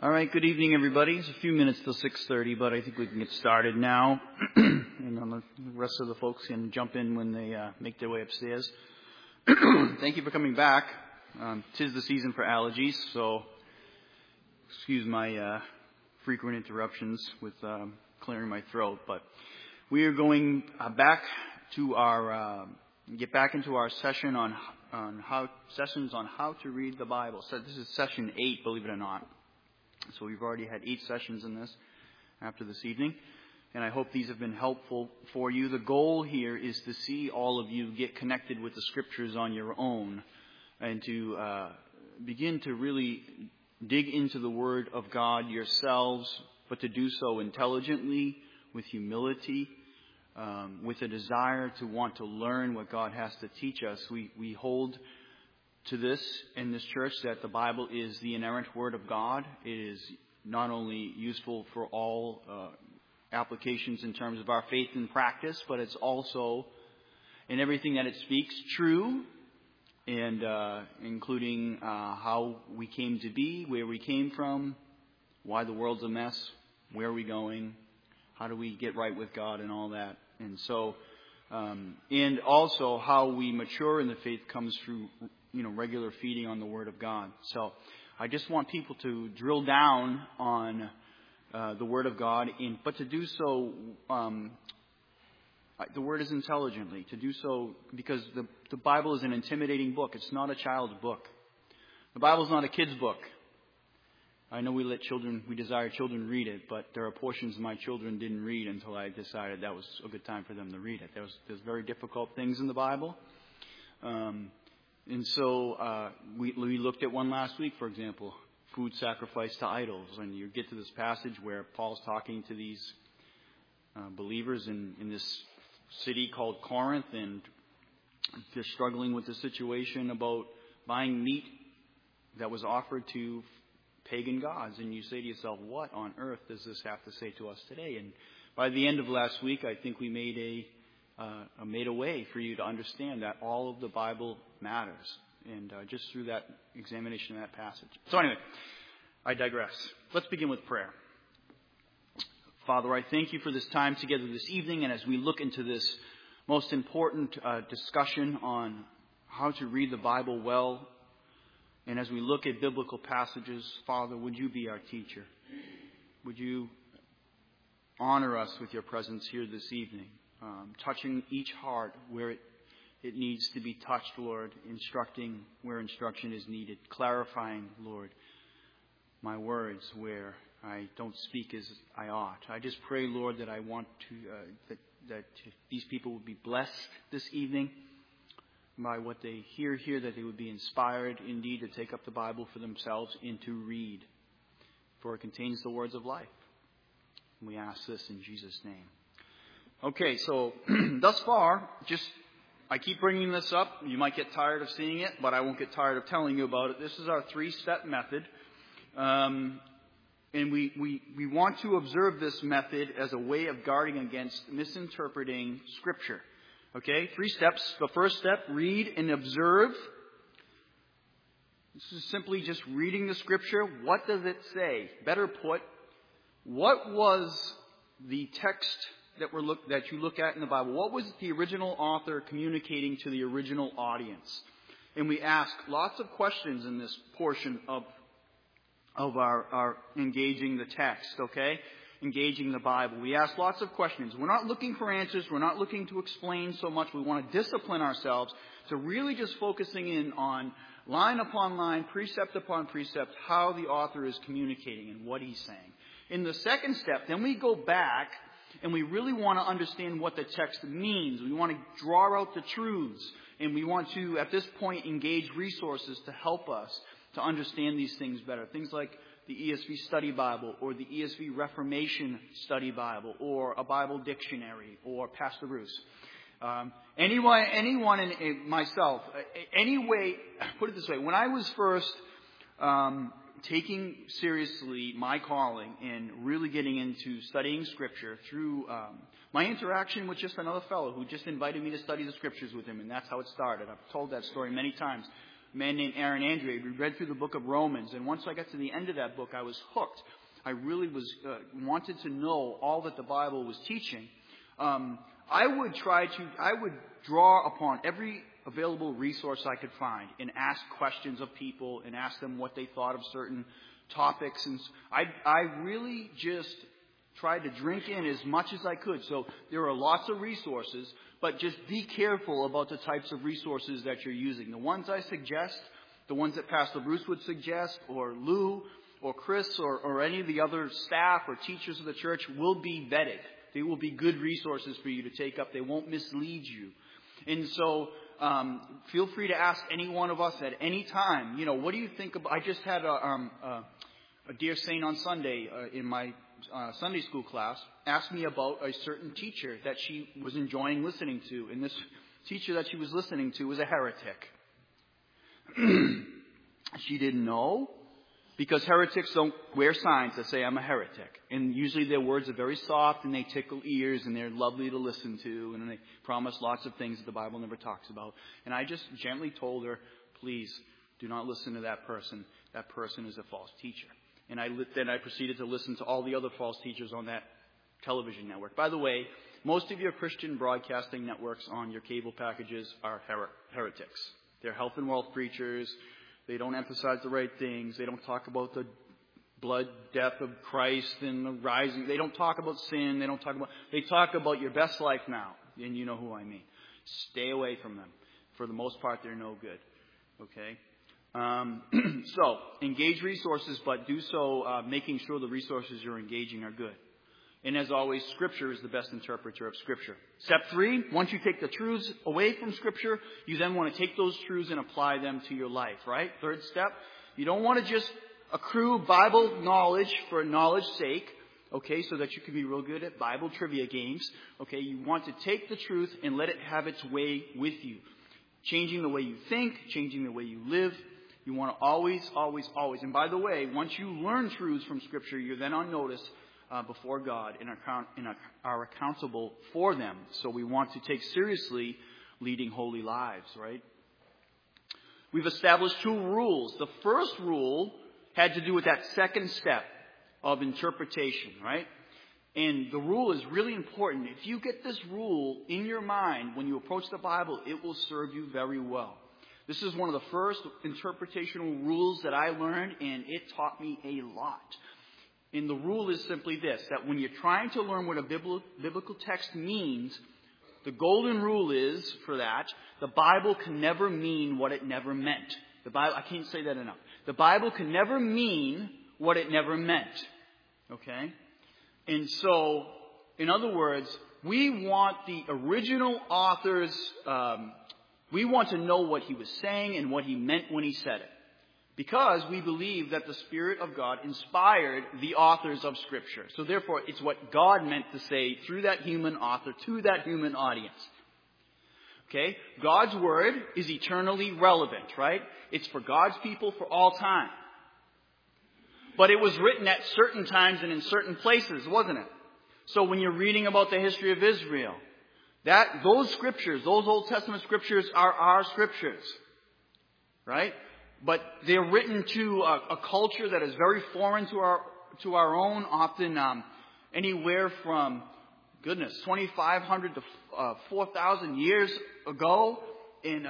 All right, good evening, everybody. It's a few minutes till 6:30, but I think we can get started now. And the rest of the folks can jump in when they make their way upstairs. Thank you for coming back. 'Tis the season for allergies, so excuse my frequent interruptions with clearing my throat. But we are going back to our get back into our session on how to read the Bible. So this is session 8, believe it or not. So we've already had 8 sessions in this after this evening, and I hope these have been helpful for you. The goal here is to see all of you get connected with the Scriptures on your own and to begin to really dig into the Word of God yourselves, but to do so intelligently, with humility, with a desire to want to learn what God has to teach us. We hold to this in this church that the Bible is the inerrant Word of God. It is not only useful for all applications in terms of our faith and practice, but it's also, in everything that it speaks, true, and including how we came to be, where we came from, why the world's a mess, where are we going, how do we get right with God, and all that. And so, and also how we mature in the faith comes through regular feeding on the Word of God. So I just want people to drill down on the Word of God, but to do so, the Word is intelligently. To do so because the Bible is an intimidating book. It's not a child's book. The Bible is not a kid's book. I know we desire children read it, but there are portions my children didn't read until I decided that was a good time for them to read it. There's very difficult things in the Bible. And so we looked at one last week, for example, food sacrificed to idols. And you get to this passage where Paul's talking to these believers in this city called Corinth, and they're struggling with the situation about buying meat that was offered to pagan gods. And you say to yourself, what on earth does this have to say to us today? And by the end of last week, I think we made a way for you to understand that all of the Bible matters, and just through that examination of that passage. So anyway, I digress. Let's begin with prayer. Father, I thank you for this time together this evening, and as we look into this most important discussion on how to read the Bible well, and as we look at biblical passages, Father, would you be our teacher? Would you honor us with your presence here this evening? Touching each heart where it needs to be touched, Lord, instructing where instruction is needed, clarifying, Lord, my words where I don't speak as I ought. I just pray, Lord, that I want to that these people would be blessed this evening by what they hear here, that they would be inspired indeed to take up the Bible for themselves and to read, for it contains the words of life. And we ask this in Jesus' name. Okay, so thus far, I keep bringing this up. You might get tired of seeing it, but I won't get tired of telling you about it. This is our 3-step method. And we want to observe this method as a way of guarding against misinterpreting Scripture. Okay, 3 steps. The first step, read and observe. This is simply just reading the Scripture. What does it say? Better put, what was the text that you look at in the Bible? What was the original author communicating to the original audience? And we ask lots of questions in this portion of our engaging the text, okay? Engaging the Bible. We ask lots of questions. We're not looking for answers. We're not looking to explain so much. We want to discipline ourselves to really just focusing in on line upon line, precept upon precept, how the author is communicating and what he's saying. In the second step, then we go back and we really want to understand what the text means. We want to draw out the truths. And we want to, at this point, engage resources to help us to understand these things better. Things like the ESV Study Bible, or the ESV Reformation Study Bible, or a Bible dictionary, or Pastor Bruce. Anyone in myself, anyway, put it this way. When I was first taking seriously my calling and really getting into studying Scripture through my interaction with just another fellow who just invited me to study the Scriptures with him, and that's how it started. I've told that story many times. a man named Aaron Andre. We read through the book of Romans, and once I got to the end of that book, I was hooked. I really wanted to know all that the Bible was teaching. I would draw upon every available resource I could find and ask questions of people and ask them what they thought of certain topics. And I really just tried to drink in as much as I could. So there are lots of resources, but just be careful about the types of resources that you're using. The ones I suggest, the ones that Pastor Bruce would suggest, or Lou, or Chris, or any of the other staff or teachers of the church will be vetted. They will be good resources for you to take up. They won't mislead you. And so feel free to ask any one of us at any time, what do you think about... I just had a dear saint on Sunday in my Sunday school class asked me about a certain teacher that she was enjoying listening to. And this teacher that she was listening to was a heretic. She didn't know, because heretics don't wear signs that say, I'm a heretic. And usually their words are very soft and they tickle ears and they're lovely to listen to. And they promise lots of things that the Bible never talks about. And I just gently told her, please do not listen to that person. That person is a false teacher. And then I proceeded to listen to all the other false teachers on that television network. By the way, most of your Christian broadcasting networks on your cable packages are heretics. They're health and wealth preachers. They don't emphasize the right things. They don't talk about the blood, death of Christ and the rising. They don't talk about sin. They talk about your best life now. And you know who I mean. Stay away from them. For the most part, they're no good. Okay? So, engage resources, but do so making sure the resources you're engaging are good. And as always, Scripture is the best interpreter of Scripture. Step 3, once you take the truths away from Scripture, you then want to take those truths and apply them to your life, right? Third step, you don't want to just accrue Bible knowledge for knowledge's sake, okay, so that you can be real good at Bible trivia games. Okay, you want to take the truth and let it have its way with you. Changing the way you think, changing the way you live. You want to always, always, always. And by the way, once you learn truths from Scripture, you're then on notice before God and are accountable for them. So we want to take seriously leading holy lives, right? We've established 2 rules. The first rule had to do with that second step of interpretation, right? And the rule is really important. If you get this rule in your mind when you approach the Bible, it will serve you very well. This is one of the first interpretational rules that I learned, and it taught me a lot. And the rule is simply this, that when you're trying to learn what a biblical text means, the golden rule is, for that, the Bible can never mean what it never meant. I can't say that enough. The Bible can never mean what it never meant. Okay? And so, in other words, we want the original author's... we want to know what he was saying and what he meant when he said it. Because we believe that the Spirit of God inspired the authors of Scripture. So therefore, it's what God meant to say through that human author to that human audience. Okay? God's Word is eternally relevant, right? It's for God's people for all time. But it was written at certain times and in certain places, wasn't it? So when you're reading about the history of Israel, those Scriptures, those Old Testament Scriptures are our Scriptures. Right? But they're written to a culture that is very foreign to our own, often anywhere from, 2,500 to 4,000 years ago in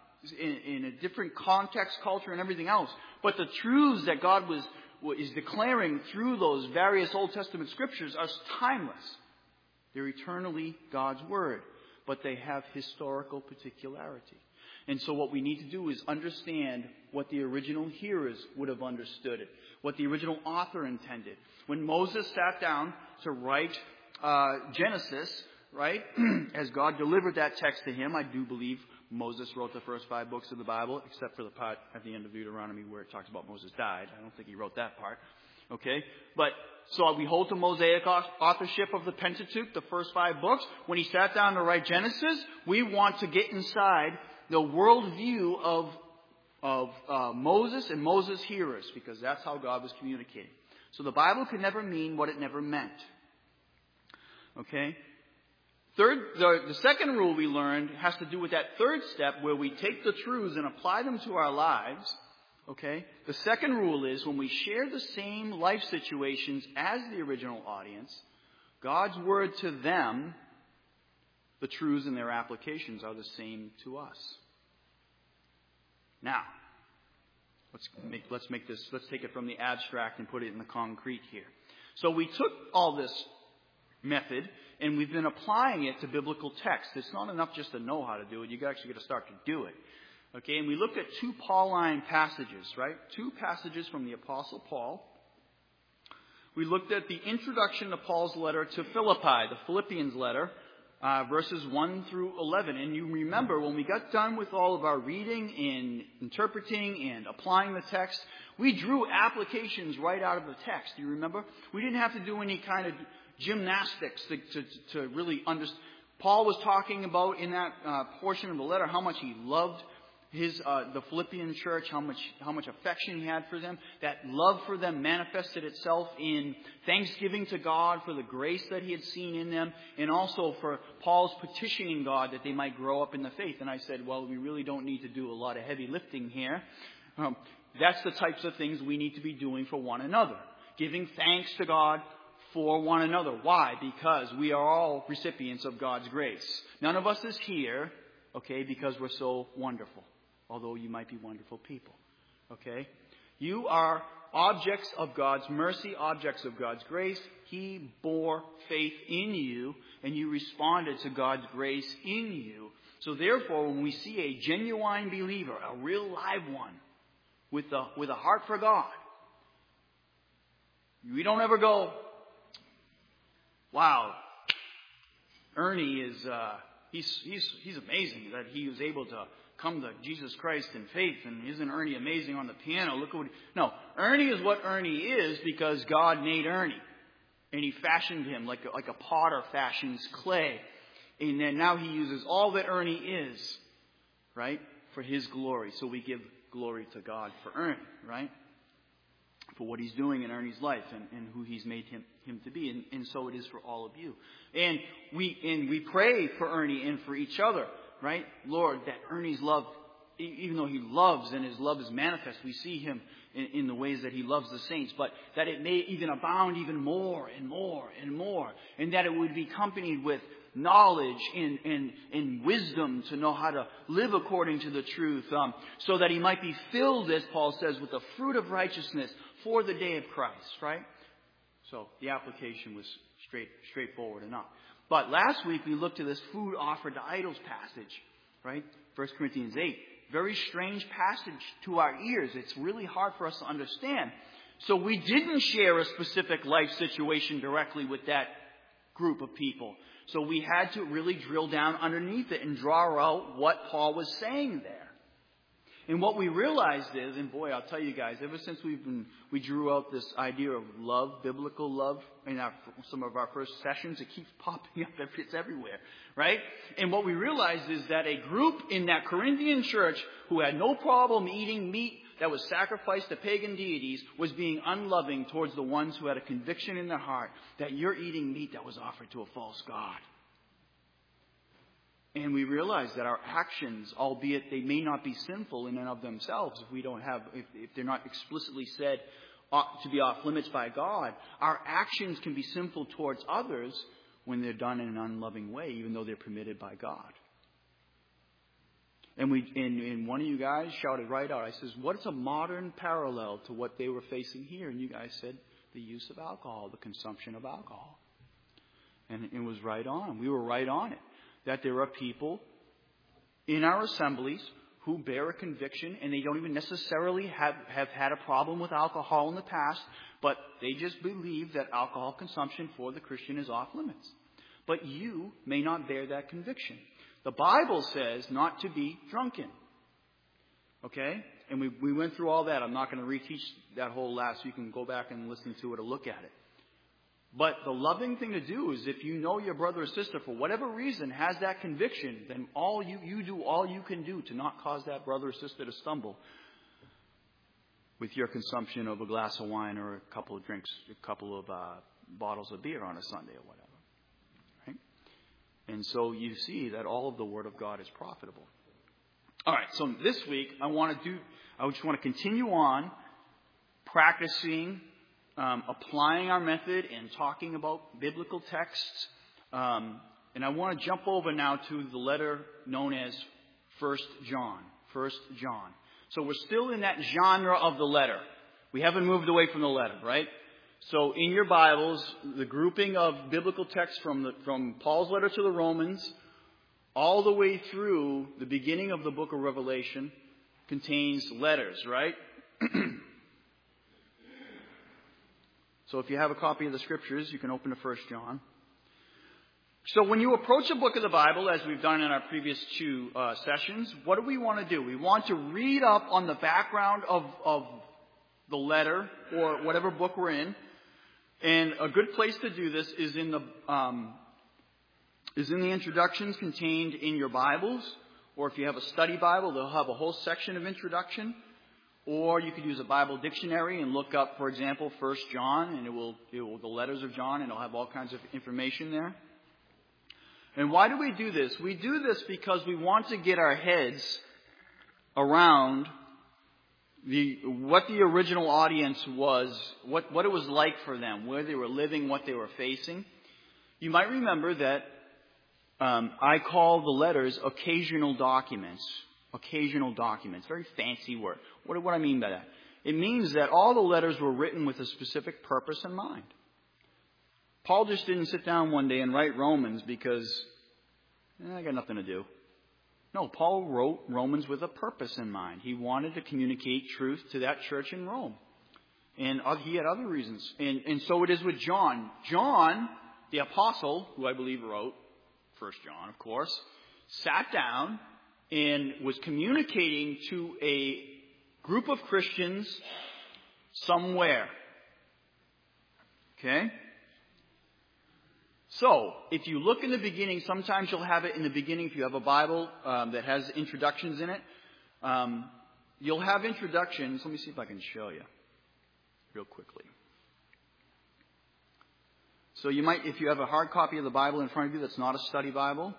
a different context, culture, and everything else. But the truths that God is declaring through those various Old Testament Scriptures are timeless. They're eternally God's Word, but they have historical particularity. And so what we need to do is understand what the original hearers would have understood it, what the original author intended. When Moses sat down to write Genesis, right, as God delivered that text to him, I do believe Moses wrote the first 5 books of the Bible, except for the part at the end of Deuteronomy where it talks about Moses died. I don't think he wrote that part. Okay? But, so we hold the Mosaic authorship of the Pentateuch, the first 5 books. When he sat down to write Genesis, we want to get inside the worldview of Moses and Moses' hearers, because that's how God was communicating. So the Bible can never mean what it never meant. Okay? The second rule we learned has to do with that third step where we take the truths and apply them to our lives. Okay? The second rule is when we share the same life situations as the original audience, God's word to them, the truths and their applications are the same to us. Now, let's take it from the abstract and put it in the concrete here. So we took all this method and we've been applying it to biblical text. It's not enough just to know how to do it. You actually got to start to do it. Okay, and we looked at 2 Pauline passages, right? 2 passages from the Apostle Paul. We looked at the introduction to Paul's letter to Philippi, the Philippians letter, verses 1 through 11. And you remember when we got done with all of our reading and interpreting and applying the text, we drew applications right out of the text. Do you remember? We didn't have to do any kind of gymnastics to really understand. Paul was talking about in that portion of the letter how much he loved the Philippian church, how much affection he had for them. That love for them manifested itself in thanksgiving to God for the grace that he had seen in them, and also for Paul's petitioning God that they might grow up in the faith. And I said, well, we really don't need to do a lot of heavy lifting here. That's the types of things we need to be doing for one another. Giving thanks to God for one another. Why? Because we are all recipients of God's grace. None of us is here, okay, because we're so wonderful. Although you might be wonderful people. Okay? You are objects of God's mercy, objects of God's grace. He bore faith in you, and you responded to God's grace in you. So therefore, when we see a genuine believer, a real live one, with a heart for God, we don't ever go, wow, Ernie is he's amazing that he was able to come to Jesus Christ in faith, and isn't Ernie amazing on the piano? Look at what no, Ernie is what Ernie is because God made Ernie, and he fashioned him like a potter fashions clay, and then now he uses all that Ernie is, right, for his glory. So we give glory to God for Ernie, right, for what he's doing in Ernie's life and who he's made him to be, and so it is for all of you. And we pray for Ernie and for each other. Right? Lord, that Ernie's love, even though he loves and his love is manifest, we see him in the ways that he loves the saints, but that it may even abound even more and more and more, and that it would be accompanied with knowledge and wisdom to know how to live according to the truth, so that he might be filled, as Paul says, with the fruit of righteousness for the day of Christ, right? So the application was straightforward enough. But last week we looked at this food offered to idols passage, right? 1 Corinthians 8. Very strange passage to our ears. It's really hard for us to understand. So we didn't share a specific life situation directly with that group of people. So we had to really drill down underneath it and draw out what Paul was saying there. And what we realized is, and boy, I'll tell you guys, ever since we drew out this idea of love, biblical love, in some of our first sessions, it keeps popping up. It's everywhere, right? And what we realized is that a group in that Corinthian church who had no problem eating meat that was sacrificed to pagan deities was being unloving towards the ones who had a conviction in their heart that you're eating meat that was offered to a false god. And we realize that our actions, albeit they may not be sinful in and of themselves, if they're not explicitly said to be off limits by God, our actions can be sinful towards others when they're done in an unloving way, even though they're permitted by God. And one of you guys shouted right out, I says, what's a modern parallel to what they were facing here? And you guys said the use of alcohol, the consumption of alcohol. And it was right on. We were right on it. That there are people in our assemblies who bear a conviction, and they don't even necessarily have had a problem with alcohol in the past, but they just believe that alcohol consumption for the Christian is off limits. But you may not bear that conviction. The Bible says not to be drunken. Okay? And we went through all that. I'm not going to reteach that whole last. You can go back and listen to it or look at it. But the loving thing to do is if you know your brother or sister for whatever reason has that conviction, then you do all you can do to not cause that brother or sister to stumble with your consumption of a glass of wine or a couple of bottles of beer on a Sunday or whatever. Right? And so you see that all of the Word of God is profitable. All right, so this week I just want to continue on practicing, applying our method and talking about biblical texts. And I want to jump over now to the letter known as 1 John. 1 John. So we're still in that genre of the letter. We haven't moved away from the letter, right? So in your Bibles, the grouping of biblical texts from Paul's letter to the Romans all the way through the beginning of the book of Revelation contains letters, right? So if you have a copy of the Scriptures, you can open to 1 John. So when you approach a book of the Bible, as we've done in our previous two sessions, what do we want to do? We want to read up on the background of the letter or whatever book we're in. And a good place to do this is in the introductions contained in your Bibles. Or if you have a study Bible, they'll have a whole section of introduction. Or you could use a Bible dictionary and look up, for example, 1 John, and it will the letters of John, and it'll have all kinds of information there. And why do we do this? We do this because we want to get our heads around what the original audience was, what it was like for them, where they were living, what they were facing. You might remember that I call the letters occasional documents. Occasional documents. Very fancy word. What do I mean by that? It means that all the letters were written with a specific purpose in mind. Paul just didn't sit down one day and write Romans because I got nothing to do. No, Paul wrote Romans with a purpose in mind. He wanted to communicate truth to that church in Rome. And he had other reasons. And so it is with John. John, the apostle, who I believe wrote 1 John, of course, sat down and was communicating to a group of Christians somewhere. Okay? So, if you look in the beginning, sometimes you'll have it in the beginning if you have a Bible that has introductions in it. You'll have introductions. Let me see if I can show you real quickly. So you might, if you have a hard copy of the Bible in front of you that's not a study Bible,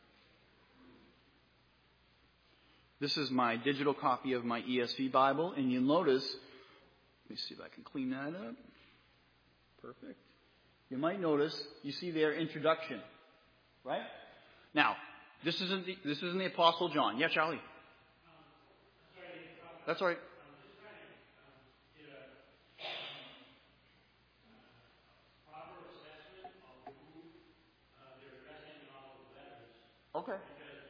this is my digital copy of my ESV Bible, and you'll notice, let me see if I can clean that up. Perfect. You might notice, you see their introduction, right? Now, this isn't the Apostle John. Yeah, Charlie. That's all right. Okay.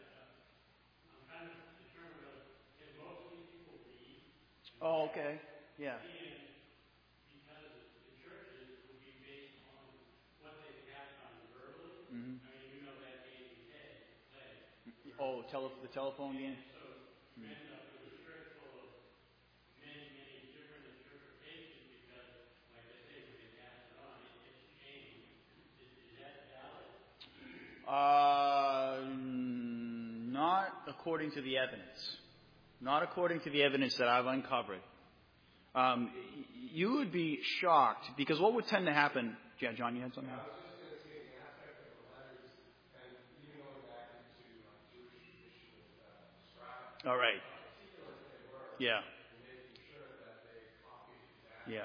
Oh, okay. Yeah. Mm-hmm. Oh, the telephone game? Mm-hmm. Not according to the evidence. Not according to the evidence that I've uncovered. You would be shocked, because what would tend to happen... Yeah, John, you had something? All right. Yeah. Yeah.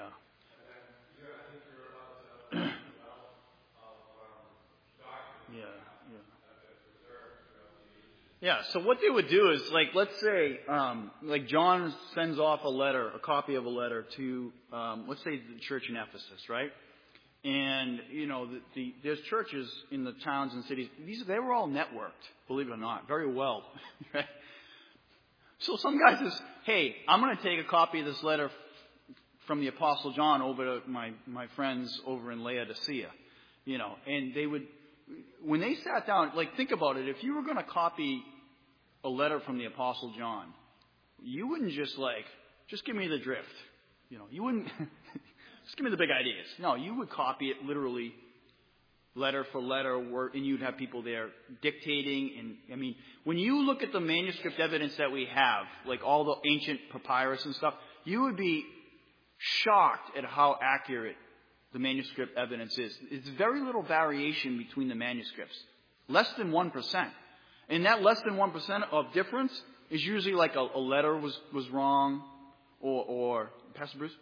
Yeah, so what they would do is, like, let's say, like John sends off a letter, a copy of a letter to, let's say, the church in Ephesus, right? And, there's churches in the towns and cities. They were all networked, believe it or not, very well, right? So some guy says, hey, I'm going to take a copy of this letter from the Apostle John over to my friends over in Laodicea, and they would, when they sat down, like, think about it. If you were going to copy a letter from the Apostle John, you wouldn't just give me the drift. You wouldn't just give me the big ideas. No, you would copy it literally, letter for letter, and you'd have people there dictating. And when you look at the manuscript evidence that we have, like all the ancient papyrus and stuff, you would be shocked at how accurate the manuscript evidence is. It's very little variation between the manuscripts. Less than 1%. And that less than 1% of difference is usually like a letter was wrong or Pastor Bruce?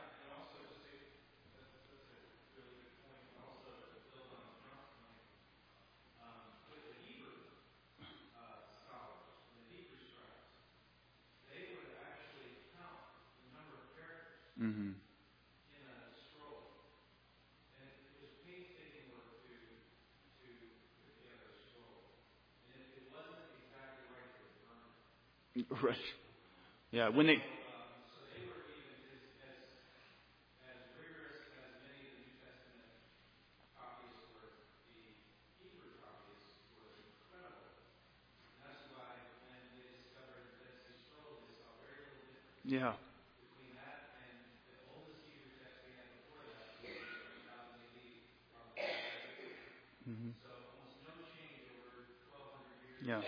Mm-hmm. Right. Yeah. When they. Yeah. Mm-hmm. Yeah.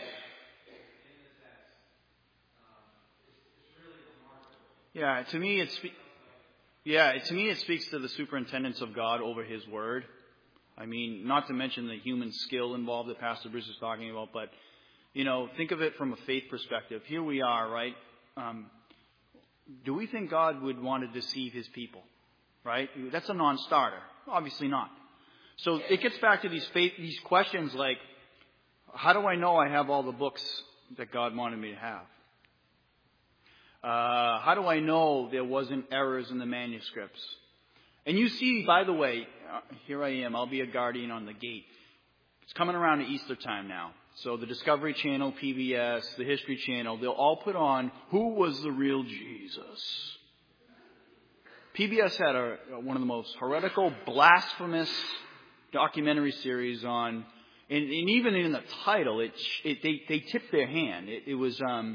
Yeah. To me, it speaks to the superintendence of God over His Word. I mean, not to mention the human skill involved that Pastor Bruce is talking about, but think of it from a faith perspective. Here we are, right? Do we think God would want to deceive His people? Right? That's a non-starter. Obviously not. So it gets back to these questions like, how do I know I have all the books that God wanted me to have? How do I know there wasn't errors in the manuscripts? And you see, by the way, here I am. I'll be a guardian on the gate. It's coming around to Easter time now. So the Discovery Channel, PBS, the History Channel, they'll all put on Who Was the Real Jesus? PBS had one of the most heretical, blasphemous documentary series on, and even in the title, they tipped their hand. It was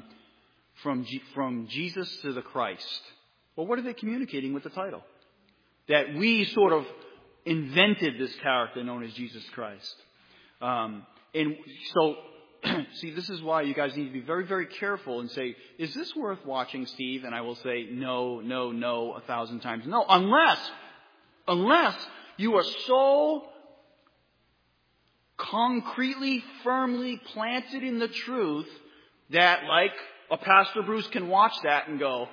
from Jesus to the Christ. Well, what are they communicating with the title? That we sort of invented this character known as Jesus Christ. And so, see, this is why you guys need to be very, very careful and say, is this worth watching, Steve? And I will say, no, 1,000 times no. Unless you are so concretely, firmly planted in the truth that, like, a Pastor Bruce can watch that and go,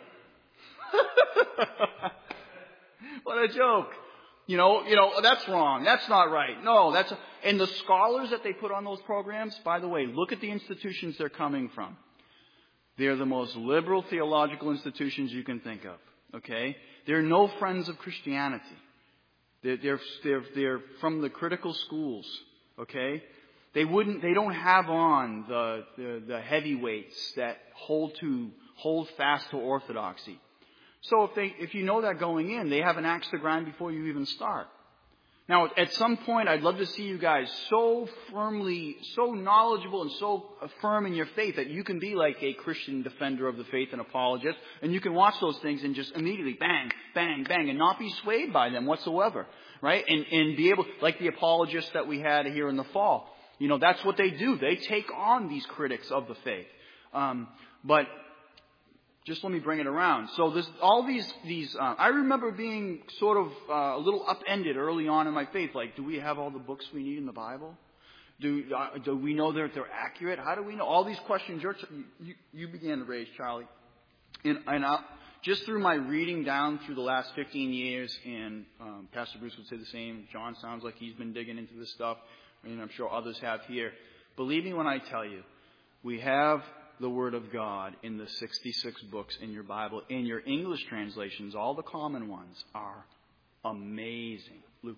what a joke. That's wrong. That's not right. No, and the scholars that they put on those programs, by the way, look at the institutions they're coming from. They're the most liberal theological institutions you can think of. Okay? They're no friends of Christianity. They're from the critical schools. Okay? They don't have on the heavyweights that hold fast to orthodoxy. So if you know that going in, they have an axe to grind before you even start. Now, at some point, I'd love to see you guys so firmly, so knowledgeable and so firm in your faith that you can be like a Christian defender of the faith and apologist, and you can watch those things and just immediately bang, bang, bang, and not be swayed by them whatsoever, right? And be able, like the apologists that we had here in the fall, that's what they do. They take on these critics of the faith. But just let me bring it around. So there's all these. I remember being sort of a little upended early on in my faith. Like, do we have all the books we need in the Bible? Do we know that they're accurate? How do we know? All these questions you began to raise, Charlie. And just through my reading down through the last 15 years, and Pastor Bruce would say the same. John sounds like he's been digging into this stuff, and I'm sure others have here. Believe me when I tell you, we have the Word of God in the 66 books in your Bible. In your English translations, all the common ones are amazing. Luke.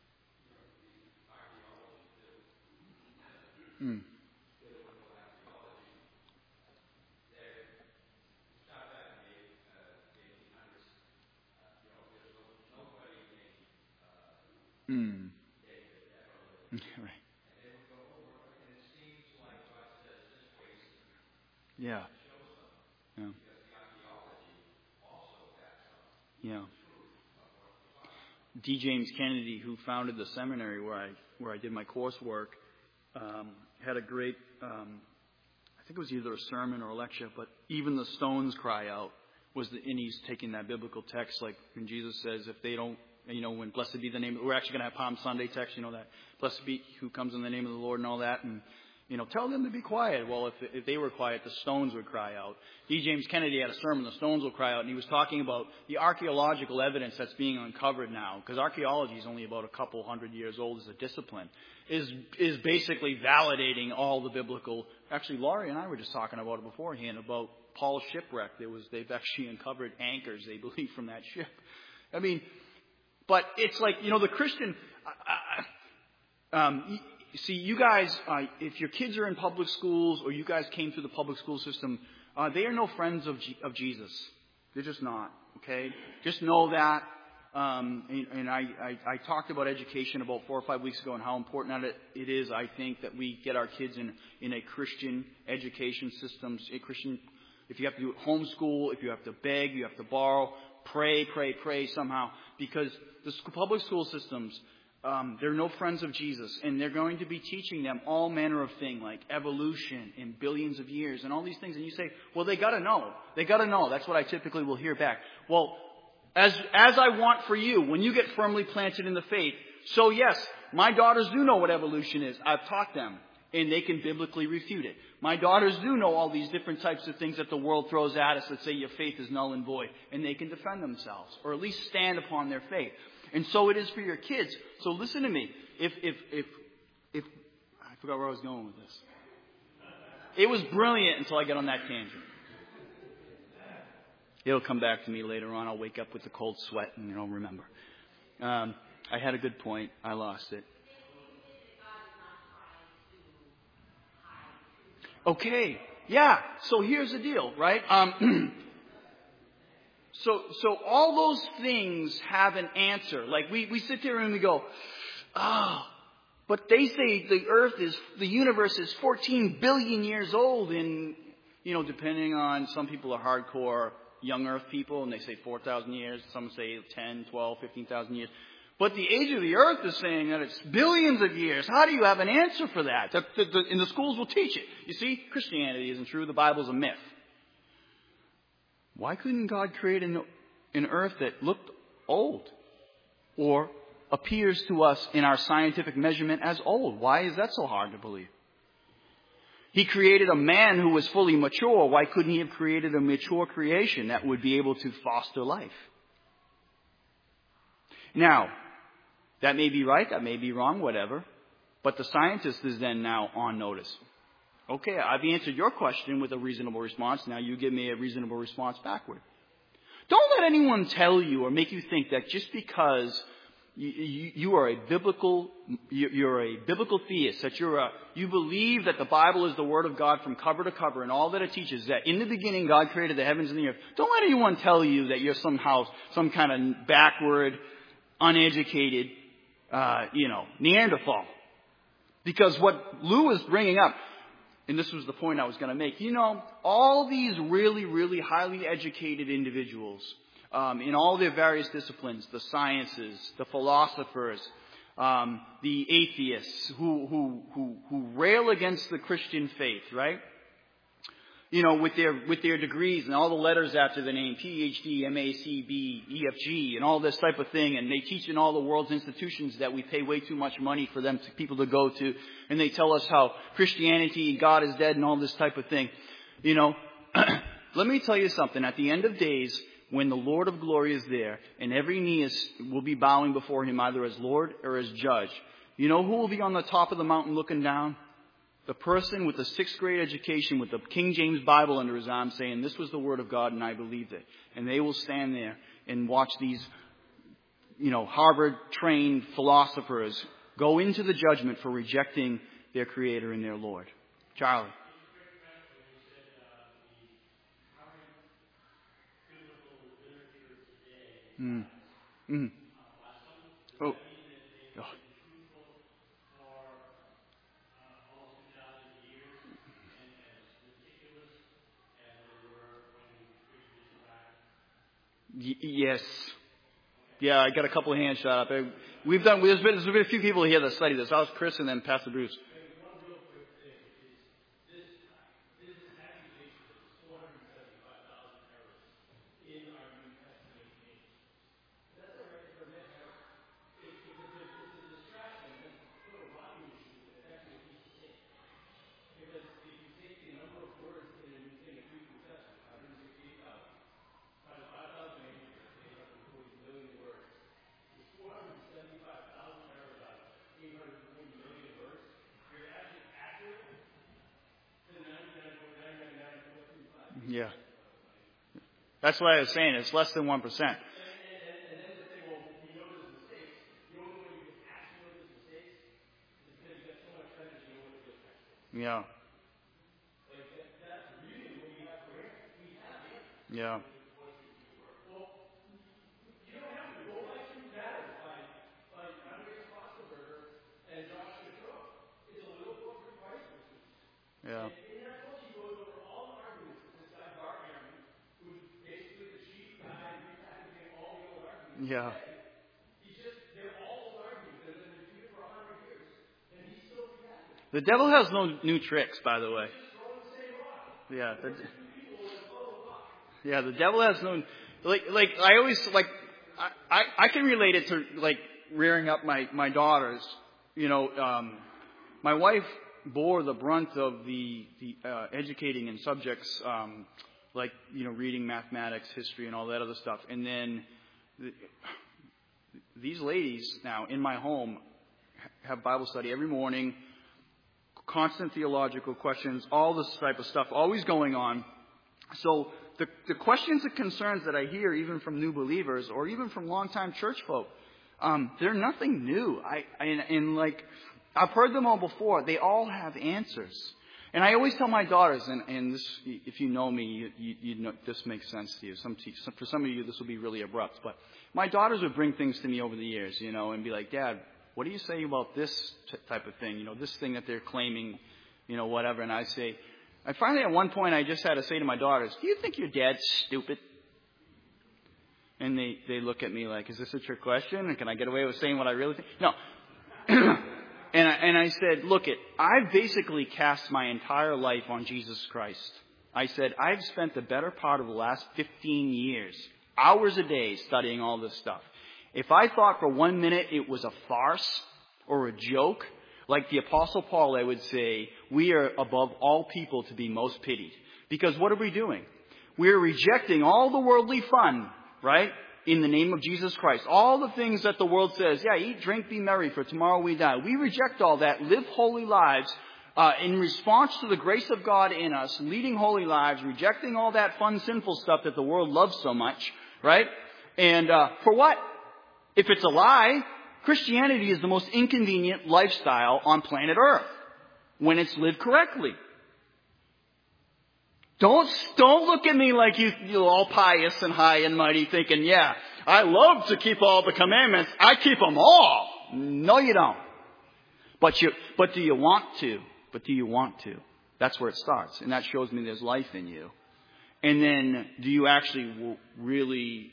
Right. Yeah. Yeah. D. James Kennedy, who founded the seminary where I did my coursework, had a great, I think it was either a sermon or a lecture, but even the stones cry out. And he's taking that biblical text, like when Jesus says, if when blessed be the name, we're actually going to have Palm Sunday text, that blessed be who comes in the name of the Lord and all that. And, tell them to be quiet. Well, if they were quiet, the stones would cry out. D. James Kennedy had a sermon, The Stones Will Cry Out, and he was talking about the archaeological evidence that's being uncovered now, because archaeology is only about a couple hundred years old as a discipline, is basically validating all the biblical. Actually, Laurie and I were just talking about it beforehand, about Paul's shipwreck. They've actually uncovered anchors, they believe, from that ship. But it's like, the Christian, see, you guys, if your kids are in public schools or you guys came through the public school system, they are no friends of Jesus. They're just not, okay? Just know that. And I talked about education about 4 or 5 weeks ago and how important it is, I think, that we get our kids in a Christian education system, if you have to do homeschool, if you have to beg, you have to borrow, pray somehow, because the public school systems, they're no friends of Jesus, and they're going to be teaching them all manner of things like evolution in billions of years and all these things. And you say, well, they got to know. That's what I typically will hear back. Well, as I want for you, when you get firmly planted in the faith, so yes, my daughters do know what evolution is. I've taught them, and they can biblically refute it. My daughters do know all these different types of things that the world throws at us that say your faith is null and void, and they can defend themselves, or at least stand upon their faith. And so it is for your kids. So listen to me. If I forgot where I was going with this. It was brilliant until I got on that tangent. It'll come back to me later on. I'll wake up with a cold sweat and I'll remember. I had a good point. I lost it. Okay. Yeah. So here's the deal, right? So all those things have an answer. Like we sit there and we go, but they say the universe is 14 billion years old, and depending on, some people are hardcore young Earth people and they say 4,000 years, some say 10, 12, 15,000 years. But the age of the Earth is saying that it's billions of years. How do you have an answer for that? And the schools will teach it. You see, Christianity isn't true. The Bible's a myth. Why couldn't God create an Earth that looked old or appears to us in our scientific measurement as old? Why is that so hard to believe? He created a man who was fully mature. Why couldn't he have created a mature creation that would be able to foster life? Now, that may be right, that may be wrong, whatever. But the scientist is then now on notice. Okay, I've answered your question with a reasonable response. Now you give me a reasonable response backward. Don't let anyone tell you or make you think that just because you're a biblical theist, that you believe that the Bible is the Word of God from cover to cover, and all that it teaches, that in the beginning God created the heavens and the earth. Don't let anyone tell you that you're somehow some kind of backward, uneducated, Neanderthal. Because what Lou is bringing up, and this was the point I was going to make. All these really, really highly educated individuals in all their various disciplines, the sciences, the philosophers, the atheists who rail against the Christian faith, right? With their degrees and all the letters after the name, PhD, MACB, EFG, and all this type of thing, and they teach in all the world's institutions that we pay way too much money for people to go to, and they tell us how Christianity and God is dead and all this type of thing. Let me tell you something. At the end of days, when the Lord of glory is there, and every knee will be bowing before Him either as Lord or as Judge, who will be on the top of the mountain looking down? The person with the 6th grade education with the King James Bible under his arm saying, this was the Word of God and I believed it. And they will stand there and watch these, Harvard-trained philosophers go into the judgment for rejecting their Creator and their Lord. Charlie. Oh. Yes. Yeah, I got a couple of hands shot up. There's been a few people here that study this. I was Chris and then Pastor Bruce. That's what I was saying. It's less than 1%. Yeah. Yeah. Yeah. Yeah. The devil has no new tricks, by the way. Yeah. The devil has no, like I always, like, I can relate it to, like, rearing up my daughters. You know, my wife bore the brunt of the educating in subjects, like, you know, reading, mathematics, history, and all that other stuff. And then these ladies now in my home have Bible study every morning, constant theological questions, all this type of stuff always going on. So the questions and concerns that I hear, even from new believers or even from longtime church folk, they're nothing new. And like, I've heard them all before. They all have answers. And I always tell my daughters, and this, if you know me, you know this makes sense to you. For some of you, this will be really abrupt. But my daughters would bring things to me over the years, you know, and be like, Dad, what do you say about this type of thing? You know, this thing that they're claiming, you know, whatever. And I finally at one point I just had to say to my daughters, do you think your dad's stupid? And they look at me like, is this a trick question? And can I get away with saying what I really think? No. And I said, look, I've basically cast my entire life on Jesus Christ. I said, I've spent the better part of the last 15 years, hours a day, studying all this stuff. If I thought for 1 minute it was a farce or a joke, like the Apostle Paul, I would say, we are above all people to be most pitied. Because what are we doing? We're rejecting all the worldly fun, right? In the name of Jesus Christ. All the things that the world says, yeah, eat, drink, be merry, for tomorrow we die. We reject all that, live holy lives in response to the grace of God in us, leading holy lives, rejecting all that fun, sinful stuff that the world loves so much, right? And for what? If it's a lie, Christianity is the most inconvenient lifestyle on planet Earth when it's lived correctly. Don't look at me like you're all pious and high and mighty thinking, yeah, I love to keep all the commandments. I keep them all. No, you don't. But do you want to? But do you want to? That's where it starts. And that shows me there's life in you. And then do you actually really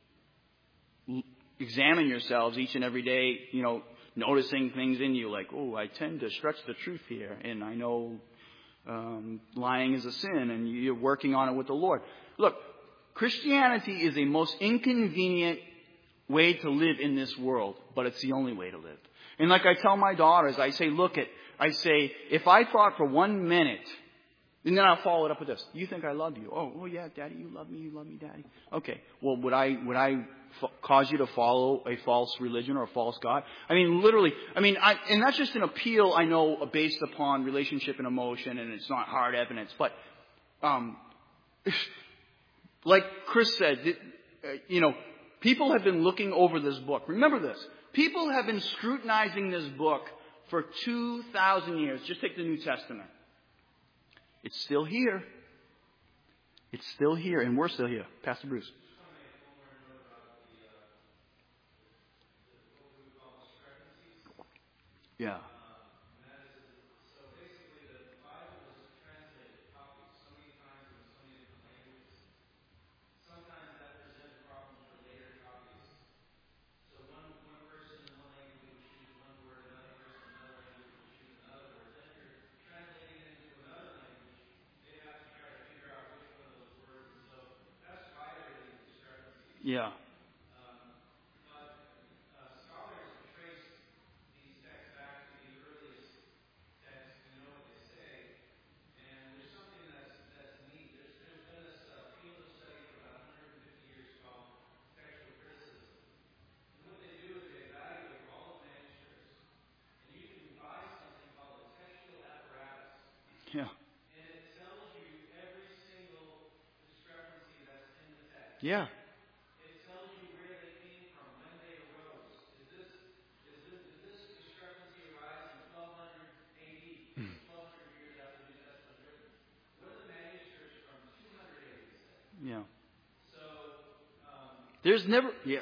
examine yourselves each and every day, you know, noticing things in you like, oh, I tend to stretch the truth here. And I know lying is a sin, and you're working on it with the Lord. Look, Christianity is a most inconvenient way to live in this world, but it's the only way to live. And like I tell my daughters, I say, if I thought for 1 minute, and then I'll follow it up with this. You think I love you? Oh yeah, Daddy, you love me, Daddy. Okay. Well, would I cause you to follow a false religion or a false God? I mean, literally. And that's just an appeal, I know, based upon relationship and emotion, and it's not hard evidence. But, like Chris said, you know, people have been looking over this book. Remember this. People have been scrutinizing this book for 2,000 years. Just take the New Testament. It's still here. It's still here, and we're still here. Pastor Bruce. Yeah. Yeah. Yeah. Yeah. Yeah. There's never. Yeah.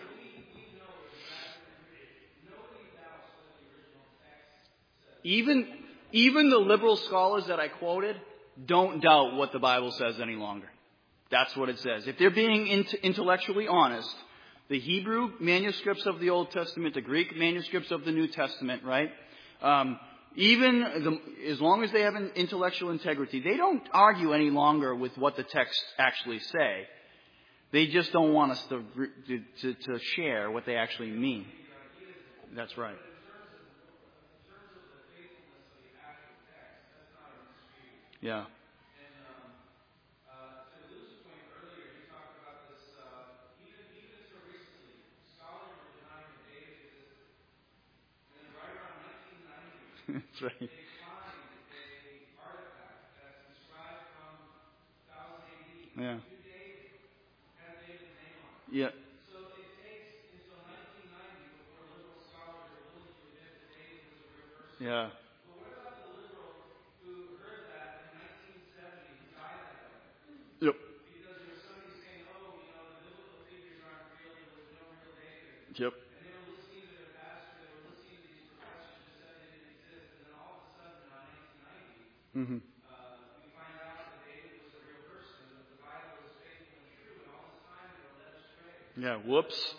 Even the liberal scholars that I quoted don't doubt what the Bible says any longer. That's what it says. If they're being intellectually honest, the Hebrew manuscripts of the Old Testament, the Greek manuscripts of the New Testament, right? As long as they have an intellectual integrity, they don't argue any longer with what the texts actually say. They just don't want us to share what they actually mean. That's right. Yeah. That's right. Yeah. Yeah. Yeah. Yep. Yep. Mm-hmm. Yeah. Whoops.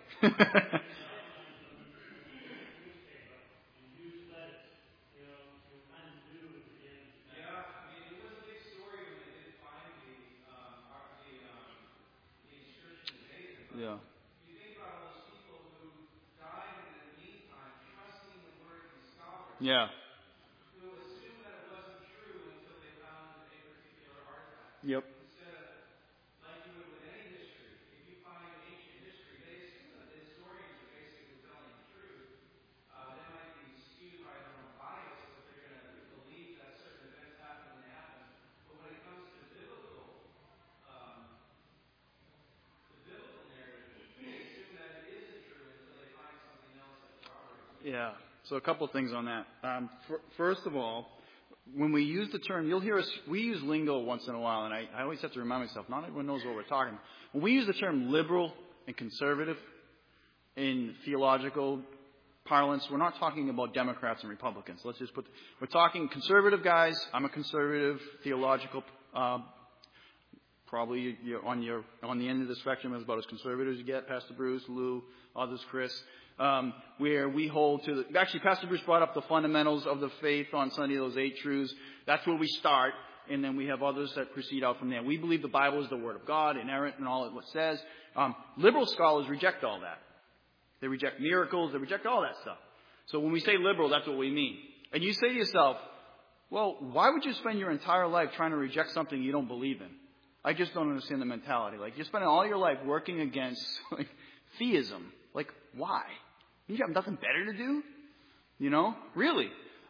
Yeah. Yeah. Yep. Yeah. So a couple of things on that. First of all, when we use the term, you'll hear us, we use lingo once in a while, and I always have to remind myself, not everyone knows what we're talking about. When we use the term liberal and conservative in theological parlance, we're not talking about Democrats and Republicans. We're talking conservative guys. I'm a conservative theological, probably you're on the end of the spectrum is about as conservative as you get. Pastor Bruce, Lou, others, Chris. Where we hold to actually Pastor Bruce brought up the fundamentals of the faith on Sunday, those 8 truths. That's where we start, and then we have others that proceed out from there. We believe the Bible is the Word of God, inerrant and all of what it says. Liberal scholars reject all that. They reject miracles, they reject all that stuff. So when we say liberal, that's what we mean. And you say to yourself, well, why would you spend your entire life trying to reject something you don't believe in? I just don't understand the mentality. Like, you're spending all your life working against theism. Like, why? You have nothing better to do? Really.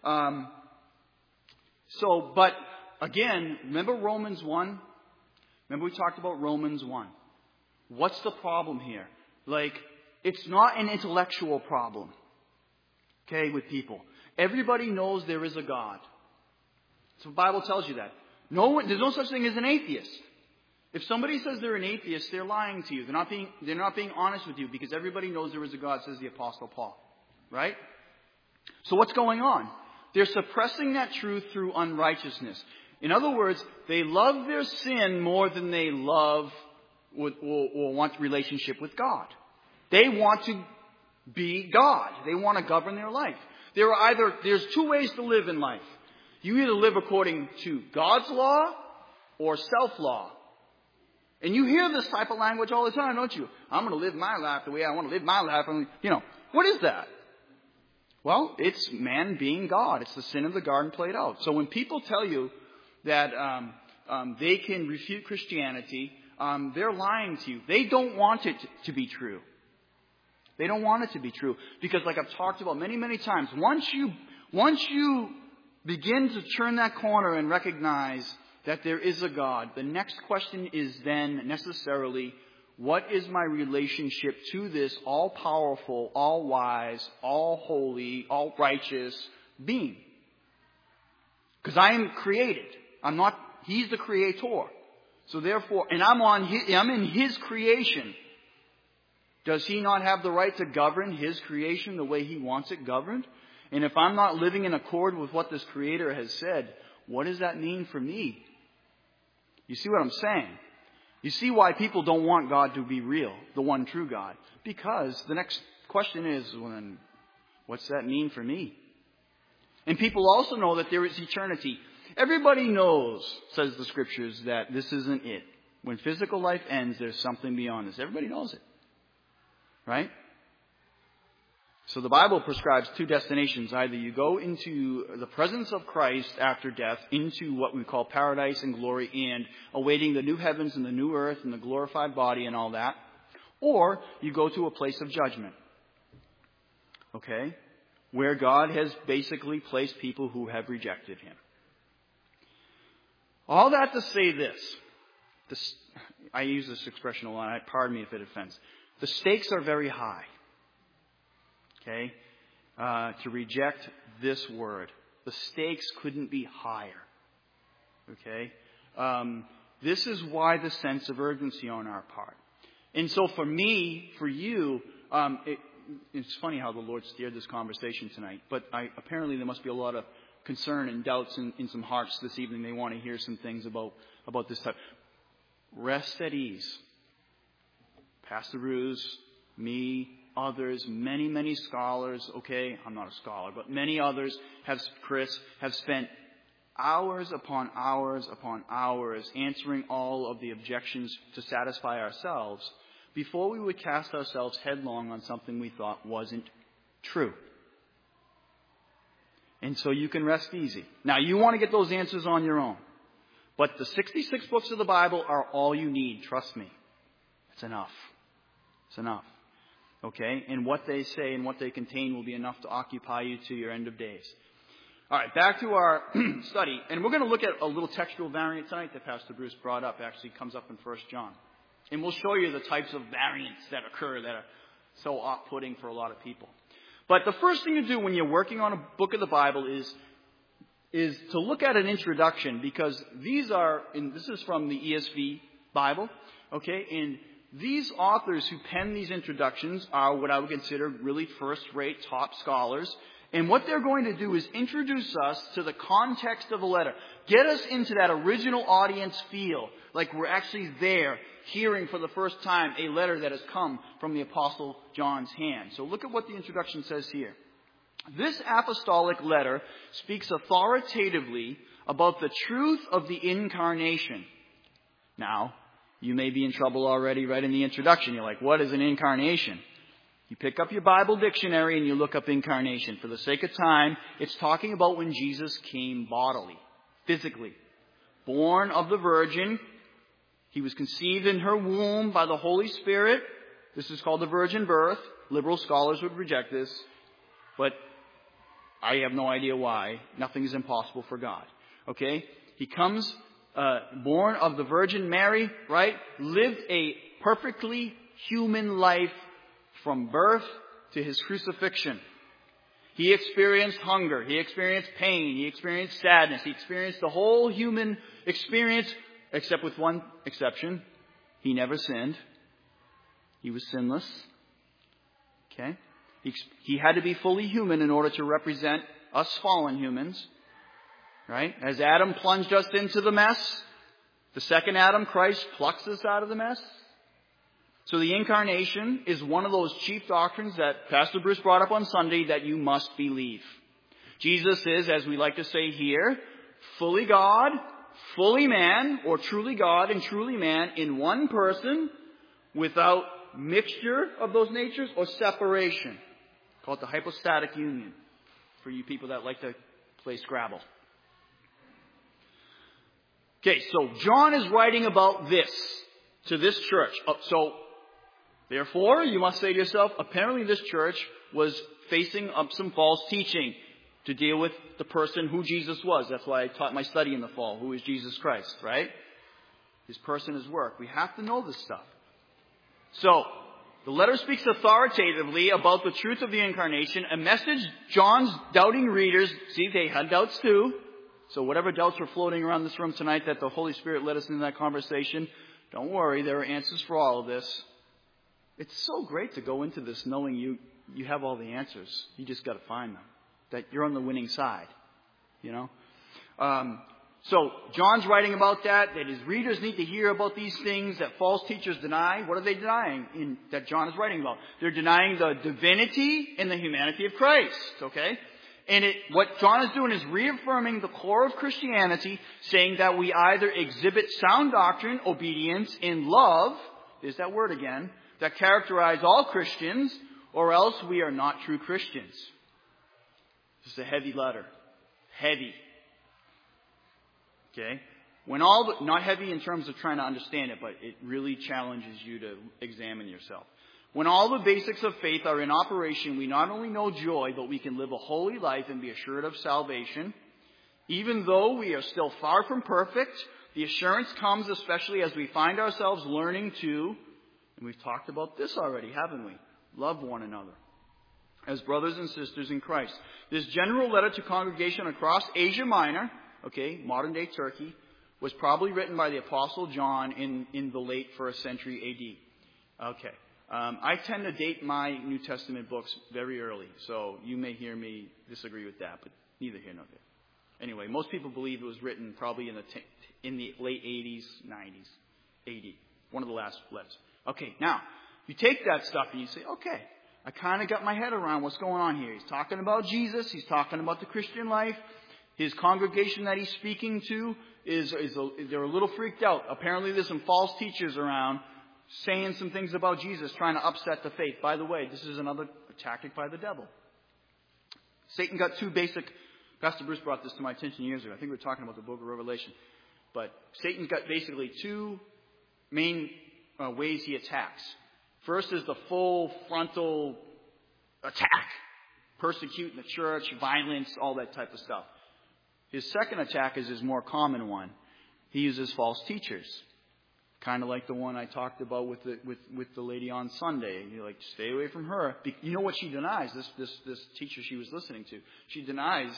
But again, remember Romans 1? Remember we talked about Romans 1. What's the problem here? It's not an intellectual problem. Okay, with people. Everybody knows there is a God. So the Bible tells you that. There's no such thing as an atheist. If somebody says they're an atheist, they're lying to you. They're not being honest with you because everybody knows there is a God, says the Apostle Paul. Right? So what's going on? They're suppressing that truth through unrighteousness. In other words, they love their sin more than they love or want relationship with God. They want to be God. They want to govern their life. There's 2 ways to live in life. You either live according to God's law or self-law. And you hear this type of language all the time, don't you? I'm going to live my life the way I want to live my life. What is that? Well, it's man being God. It's the sin of the garden played out. So when people tell you that they can refute Christianity, they're lying to you. They don't want it to be true. They don't want it to be true. Because like I've talked about many, many times, once you begin to turn that corner and recognize that there is a God, the next question is then necessarily, What is my relationship to this all-powerful, all-wise, all-holy, all-righteous being? Because I am created. He's the creator. So therefore, and I'm in His creation. Does He not have the right to govern His creation the way He wants it governed? And if I'm not living in accord with what this Creator has said, what does that mean for me? You see what I'm saying? You see why people don't want God to be real, the one true God. Because the next question is, well, then, what's that mean for me? And people also know that there is eternity. Everybody knows, says the Scriptures, that this isn't it. When physical life ends, there's something beyond this. Everybody knows it. Right? So the Bible prescribes two destinations. Either you go into the presence of Christ after death, into what we call paradise and glory, and awaiting the new heavens and the new earth and the glorified body and all that. Or you go to a place of judgment. Okay? Where God has basically placed people who have rejected Him. All that to say this. I use this expression a lot. Pardon me if it offends. The stakes are very high. Okay? To reject this word. The stakes couldn't be higher. Okay? This is why the sense of urgency on our part. And so for me, for you, it's funny how the Lord steered this conversation tonight, but apparently there must be a lot of concern and doubts in some hearts this evening. They want to hear some things about this type. Rest at ease. Pastor Ruse, me, others, many scholars, okay, I'm not a scholar, but many others have spent hours upon hours upon hours answering all of the objections to satisfy ourselves before we would cast ourselves headlong on something we thought wasn't true. And so you can rest easy. Now, you want to get those answers on your own. But the 66 books of the Bible are all you need. Trust me. It's enough. It's enough. Okay? And what they say and what they contain will be enough to occupy you to your end of days. All right, back to our study. And we're going to look at a little textual variant tonight that Pastor Bruce brought up. Actually comes up in 1 John. And we'll show you the types of variants that occur that are so off-putting for a lot of people. But the first thing to do when you're working on a book of the Bible is to look at an introduction, because this is from the ESV Bible, okay? And these authors who pen these introductions are what I would consider really first-rate top scholars. And what they're going to do is introduce us to the context of the letter. Get us into that original audience feel, like we're actually there, hearing for the first time a letter that has come from the Apostle John's hand. So look at what the introduction says here. This apostolic letter speaks authoritatively about the truth of the incarnation. Now, you may be in trouble already right in the introduction. You're like, what is an incarnation? You pick up your Bible dictionary and you look up incarnation. For the sake of time, it's talking about when Jesus came bodily, physically. Born of the Virgin. He was conceived in her womb by the Holy Spirit. This is called the virgin birth. Liberal scholars would reject this, but I have no idea why. Nothing is impossible for God. Okay? He comes born of the Virgin Mary, right? Lived a perfectly human life from birth to his crucifixion. He experienced hunger. He experienced pain. He experienced sadness. He experienced the whole human experience, except with one exception. He never sinned. He was sinless. Okay? He had to be fully human in order to represent us fallen humans. Right? As Adam plunged us into the mess, the second Adam, Christ, plucks us out of the mess. So the incarnation is one of those chief doctrines that Pastor Bruce brought up on Sunday that you must believe. Jesus is, as we like to say here, fully God, fully man, or truly God and truly man in one person without mixture of those natures or separation. Call it the hypostatic union for you people that like to play Scrabble. Okay, so John is writing about this to this church. Therefore, you must say to yourself, apparently this church was facing up some false teaching to deal with the person who Jesus was. That's why I taught my study in the fall. Who is Jesus Christ, right? His person, his work. We have to know this stuff. So, the letter speaks authoritatively about the truth of the incarnation, a message John's doubting readers, see, they had doubts too. So whatever doubts were floating around this room tonight that the Holy Spirit led us into that conversation, don't worry, there are answers for all of this. It's so great to go into this knowing you have all the answers. You just got to find them. That you're on the winning side, you know. So John's writing about that his readers need to hear about these things that false teachers deny. What are they denying that John is writing about? They're denying the divinity and the humanity of Christ, okay? And what John is doing is reaffirming the core of Christianity, saying that we either exhibit sound doctrine, obedience, and love, there's that word again, that characterize all Christians, or else we are not true Christians. This is a heavy letter. Heavy. Okay? Not heavy in terms of trying to understand it, but it really challenges you to examine yourself. When all the basics of faith are in operation, we not only know joy, but we can live a holy life and be assured of salvation. Even though we are still far from perfect, the assurance comes especially as we find ourselves learning to, and we've talked about this already, haven't we? Love one another as brothers and sisters in Christ. This general letter to congregation across Asia Minor, okay, modern-day Turkey, was probably written by the Apostle John in the late 1st century A.D. Okay. I tend to date my New Testament books very early, so you may hear me disagree with that, but neither here nor there. Anyway, most people believe it was written probably in the late 80s, 90s, AD. One of the last letters. Okay, now, you take that stuff and you say, okay, I kind of got my head around what's going on here. He's talking about Jesus. He's talking about the Christian life. His congregation that he's speaking to they're a little freaked out. Apparently there's some false teachers around saying some things about Jesus, trying to upset the faith. By the way, this is another tactic by the devil. Satan got two basic, Pastor Bruce brought this to my attention years ago. I think we were talking about the book of Revelation. But Satan's got basically two main ways he attacks. First is the full frontal attack. Persecuting the church, violence, all that type of stuff. His second attack is his more common one. He uses false teachers. Kind of like the one I talked about with the lady on Sunday. You're like, stay away from her. You know what she denies, this teacher she was listening to? She denies,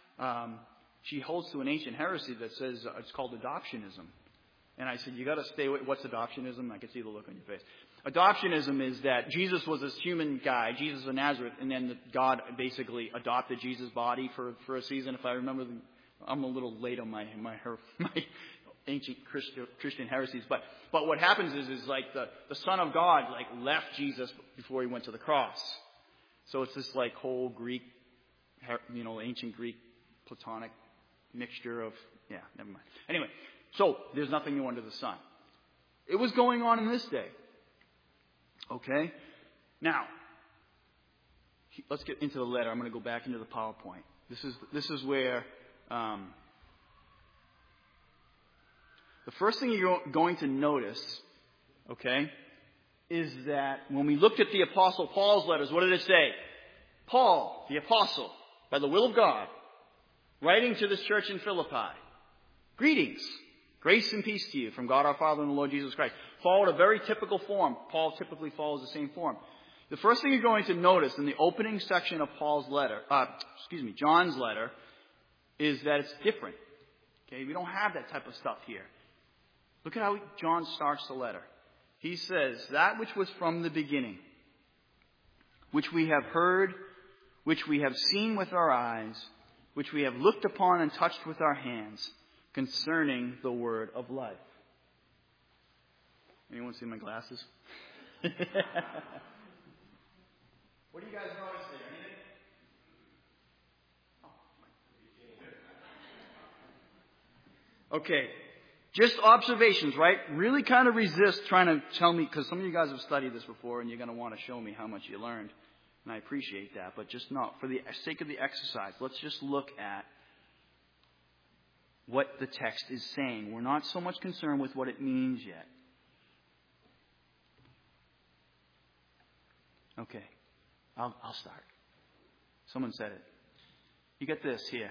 she holds to an ancient heresy that says it's called adoptionism. And I said, you got to stay away. What's adoptionism? I can see the look on your face. Adoptionism is that Jesus was this human guy, Jesus of Nazareth, and then God basically adopted Jesus' body for a season. If I remember, I'm a little late on my ancient Christian heresies. But what happens is like the Son of God like left Jesus before he went to the cross. So it's this like whole Greek, ancient Greek Platonic mixture of, never mind. Anyway, so there's nothing new under the sun. It was going on in this day. Okay? Now, let's get into the letter. I'm going to go back into the PowerPoint. This is where the first thing you're going to notice, okay, is that when we looked at the Apostle Paul's letters, what did it say? Paul, the Apostle, by the will of God, writing to this church in Philippi. Greetings. Grace and peace to you from God our Father and the Lord Jesus Christ. Followed a very typical form. Paul typically follows the same form. The first thing you're going to notice in the opening section of John's letter, is that it's different. Okay, we don't have that type of stuff here. Look at how John starts the letter. He says, that which was from the beginning, which we have heard, which we have seen with our eyes, which we have looked upon and touched with our hands, concerning the word of life. Anyone see my glasses? What do you guys notice there? Anything? Okay. Just observations, right? Really kind of resist trying to tell me, because some of you guys have studied this before and you're going to want to show me how much you learned. And I appreciate that. But just not, for the sake of the exercise, let's just look at what the text is saying. We're not so much concerned with what it means yet. Okay. I'll start. Someone said it. You get this here.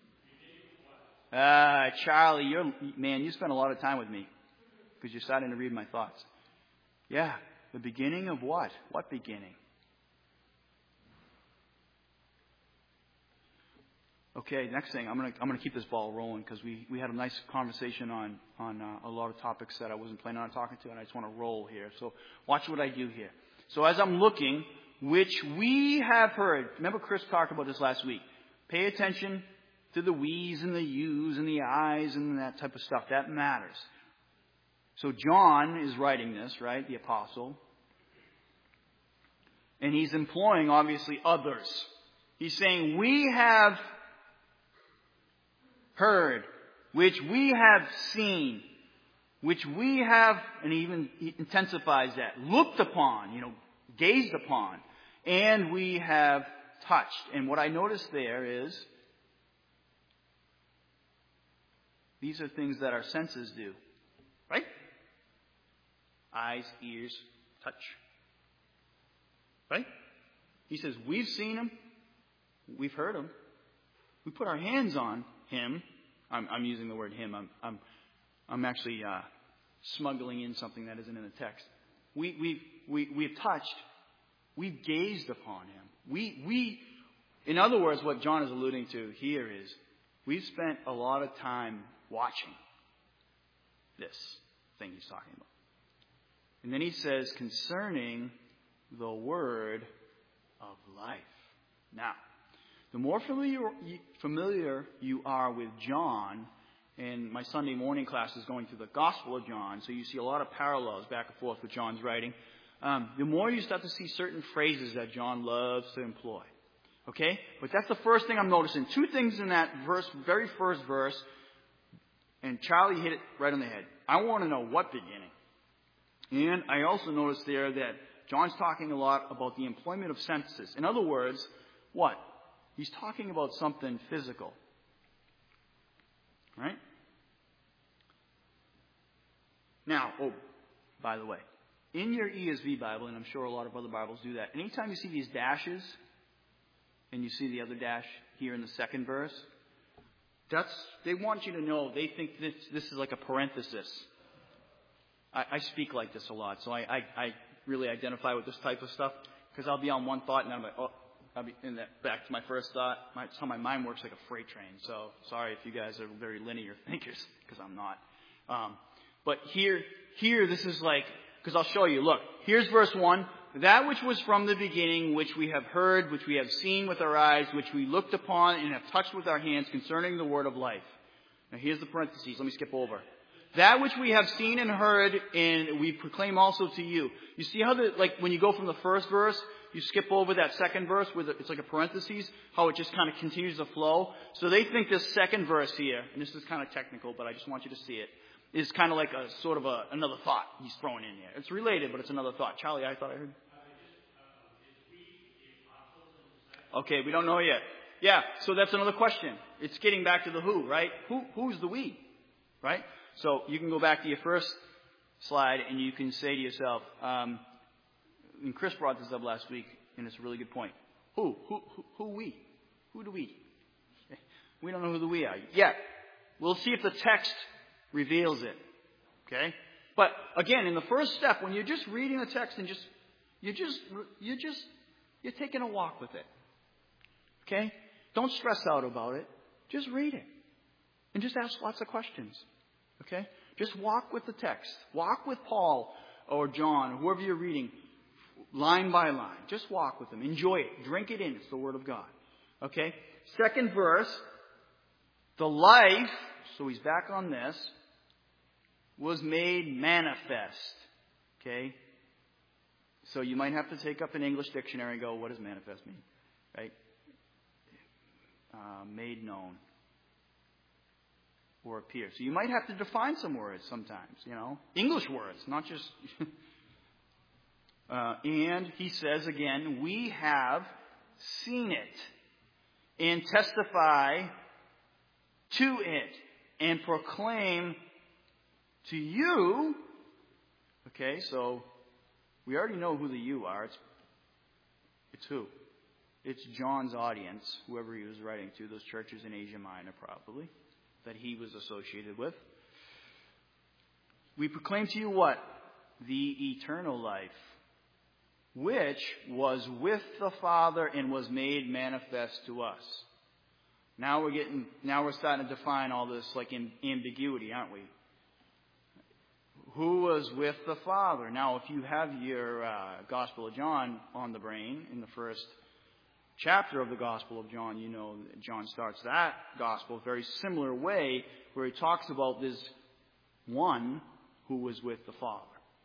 Charlie, you spent a lot of time with me because you're starting to read my thoughts. Yeah. The beginning of what? What beginning? Okay, next thing, I'm gonna keep this ball rolling because we had a nice conversation on a lot of topics that I wasn't planning on talking to, and I just want to roll here. So watch what I do here. So as I'm looking, which we have heard. Remember Chris talked about this last week. Pay attention to the we's and the you's and the I's and that type of stuff. That matters. So John is writing this, right? The apostle. And he's employing, obviously, others. He's saying, we have heard, which we have seen, which we have, and he intensifies that, looked upon, gazed upon, and we have touched. And what I noticed there is, these are things that our senses do, right? Eyes, ears, touch. Right? He says, we've seen him. We've heard him. We put our hands on him. I'm using the word him. I'm actually smuggling in something that isn't in the text. We've touched. We've gazed upon him. In other words, what John is alluding to here is we've spent a lot of time watching this thing he's talking about. And then he says, concerning the word of life. Now, the more familiar you are with John, and my Sunday morning class is going through the Gospel of John, so you see a lot of parallels back and forth with John's writing, the more you start to see certain phrases that John loves to employ. Okay? But that's the first thing I'm noticing. Two things in that very first verse, and Charlie hit it right on the head. I want to know what beginning. And I also noticed there that John's talking a lot about the employment of senses. In other words, what? He's talking about something physical. Right? Now, by the way, in your ESV Bible, and I'm sure a lot of other Bibles do that, anytime you see these dashes, and you see the other dash here in the second verse, they want you to know, they think this is like a parenthesis. I speak like this a lot, so I really identify with this type of stuff, because I'll be on one thought, and I'm like, I'll be in that back to my first thought. That's how my mind works, like a freight train. So sorry if you guys are very linear thinkers, because I'm not. But here, this is like, because I'll show you. Look, here's verse 1. That which was from the beginning, which we have heard, which we have seen with our eyes, which we looked upon and have touched with our hands concerning the word of life. Now here's the parentheses. Let me skip over. That which we have seen and heard, and we proclaim also to you. You see how when you go from the first verse, you skip over that second verse where it's like a parentheses, how it just kind of continues to flow. So they think this second verse here, and this is kind of technical, but I just want you to see it, is kind of like a sort of another thought he's throwing in there. It's related, but it's another thought. Charlie, I thought I heard. Okay, we don't know yet. Yeah, so that's another question. It's getting back to the who, right? Who's the we, right? So you can go back to your first slide and you can say to yourself, and Chris brought this up last week, and it's a really good point. Who we? Who do we? We don't know who the we are yet. We'll see if the text reveals it. Okay? But again, in the first step, when you're just reading the text and you're taking a walk with it. Okay? Don't stress out about it. Just read it. And just ask lots of questions. Okay? Just walk with the text. Walk with Paul or John or whoever you're reading, line by line. Just walk with them. Enjoy it. Drink it in. It's the Word of God. Okay? Second verse. The life, so he's back on this, was made manifest. Okay? So you might have to take up an English dictionary and go, what does manifest mean? Right? Made known. Or appear. So you might have to define some words sometimes, English words, not just... and he says again, we have seen it and testify to it and proclaim to you. Okay, so we already know who the you are. It's who? It's John's audience, whoever he was writing to, those churches in Asia Minor probably, that he was associated with. We proclaim to you what? The eternal life, which was with the Father and was made manifest to us. Now we're starting to define all this like in ambiguity, aren't we? Who was with the Father? Now, if you have your Gospel of John on the brain, in the first chapter of the Gospel of John, you know that John starts that Gospel a very similar way, where he talks about this one who was with the Father.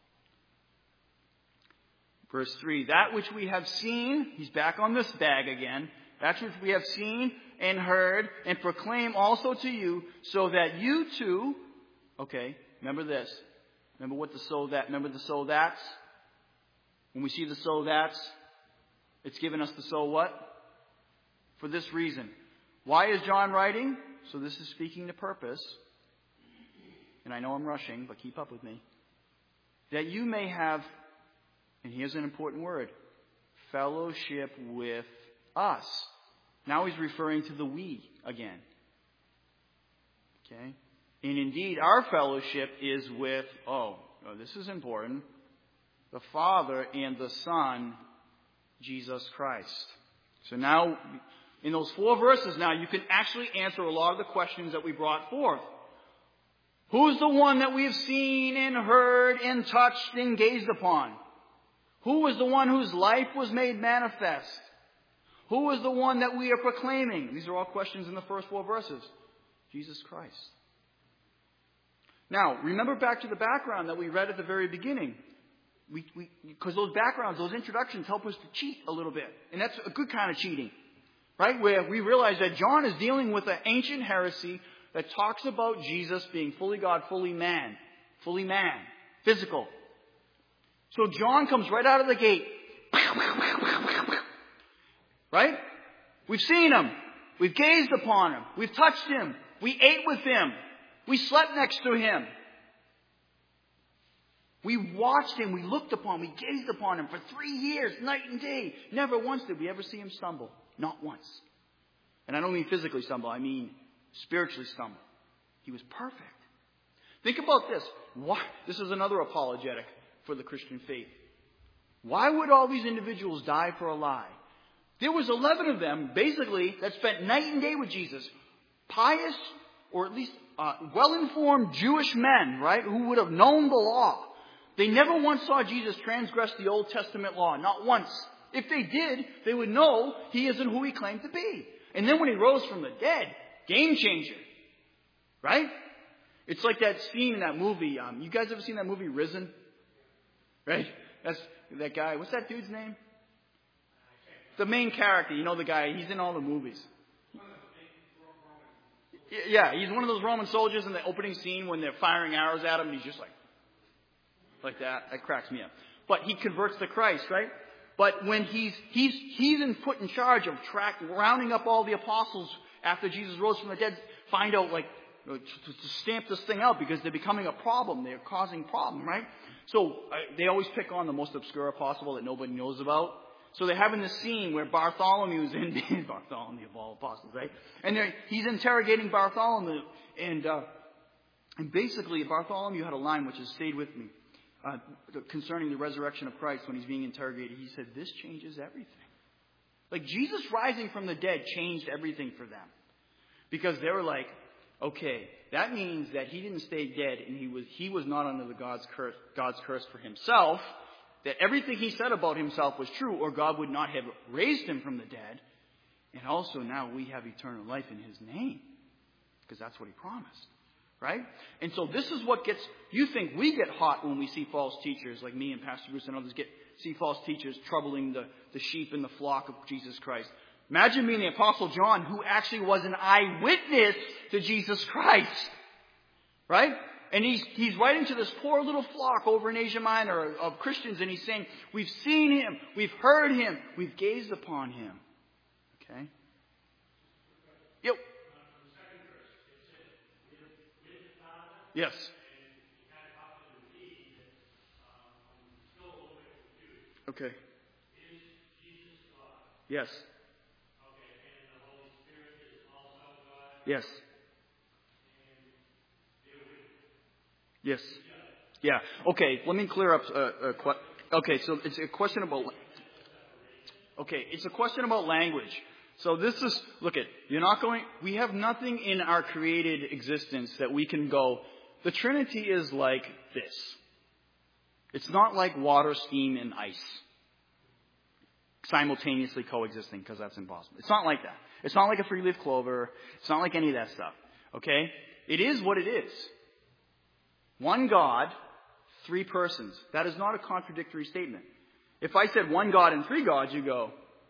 Verse 3, that which we have seen, he's back on this bag again, that which we have seen and heard and proclaim also to you, so that you too, okay, remember this. Remember what the so that, remember the so that's? When we see the so that's, it's given us the so what? For this reason. Why is John writing? So this is speaking to purpose. And I know I'm rushing, but keep up with me. That you may have, and here's an important word, fellowship with us. Now he's referring to the we again. Okay? And indeed, our fellowship is with, this is important, the Father and the Son, Jesus Christ. So now, in those 4 verses now, you can actually answer a lot of the questions that we brought forth. Who's the one that we have seen and heard and touched and gazed upon? Who was the one whose life was made manifest? Who was the one that we are proclaiming? These are all questions in the first 4 verses. Jesus Christ. Now, remember back to the background that we read at the very beginning. Because those backgrounds, those introductions help us to cheat a little bit. And that's a good kind of cheating. Right? Where we realize that John is dealing with an ancient heresy that talks about Jesus being fully God, fully man. Physical. So John comes right out of the gate. Right? We've seen him. We've gazed upon him. We've touched him. We ate with him. We slept next to him. We watched him. We looked upon him. We gazed upon him for 3 years, night and day. Never once did we ever see him stumble. Not once. And I don't mean physically stumble. I mean spiritually stumble. He was perfect. Think about this. This is another apologetic for the Christian faith. Why would all these individuals die for a lie? There was 11 of them, basically, that spent night and day with Jesus. Pious, or at least well-informed Jewish men, right, who would have known the law. They never once saw Jesus transgress the Old Testament law. Not once. If they did, they would know he isn't who he claimed to be. And then when he rose from the dead, game changer. Right? It's like that scene in that movie. You guys ever seen that movie, Risen? Right? That's that guy. What's that dude's name? The main character. You know the guy. He's in all the movies. Yeah, he's one of those Roman soldiers in the opening scene when they're firing arrows at him, and he's just like that. That cracks me up. But he converts to Christ, right? But when he's put in charge of rounding up all the apostles after Jesus rose from the dead, find out to stamp this thing out because they're becoming a problem. They're causing problem, right? So they always pick on the most obscure apostle that nobody knows about. So they're having this scene where Bartholomew's in Bartholomew of all apostles, right? And he's interrogating Bartholomew, and basically Bartholomew had a line which has stayed with me concerning the resurrection of Christ when he's being interrogated. He said, "This changes everything." Like Jesus rising from the dead changed everything for them, because they were like, "Okay, that means that he didn't stay dead, and he was not under God's curse for himself." That everything he said about himself was true, or God would not have raised him from the dead. And also now we have eternal life in his name, because that's what he promised. Right? And so this is what you think we get hot when we see false teachers, like me and Pastor Bruce and others see false teachers troubling the sheep in the flock of Jesus Christ. Imagine being the Apostle John, who actually was an eyewitness to Jesus Christ. Right? And he's writing to this poor little flock over in Asia Minor of Christians, and he's saying, we've seen him, we've heard him, we've gazed upon him. Okay? Yep. Yes. Okay. Yes. Yes. Yes. Yeah. Okay. Let me clear up Okay, so it's a question about... Okay, it's a question about language. So this is... Look at, you're not going... We have nothing in our created existence that we can go... The Trinity is like this. It's not like water, steam, and ice simultaneously coexisting, because that's impossible. It's not like that. It's not like a three-leaf clover. It's not like any of that stuff. Okay? It is what it is. One God, three persons. That is not a contradictory statement. If I said one God and three gods, you go,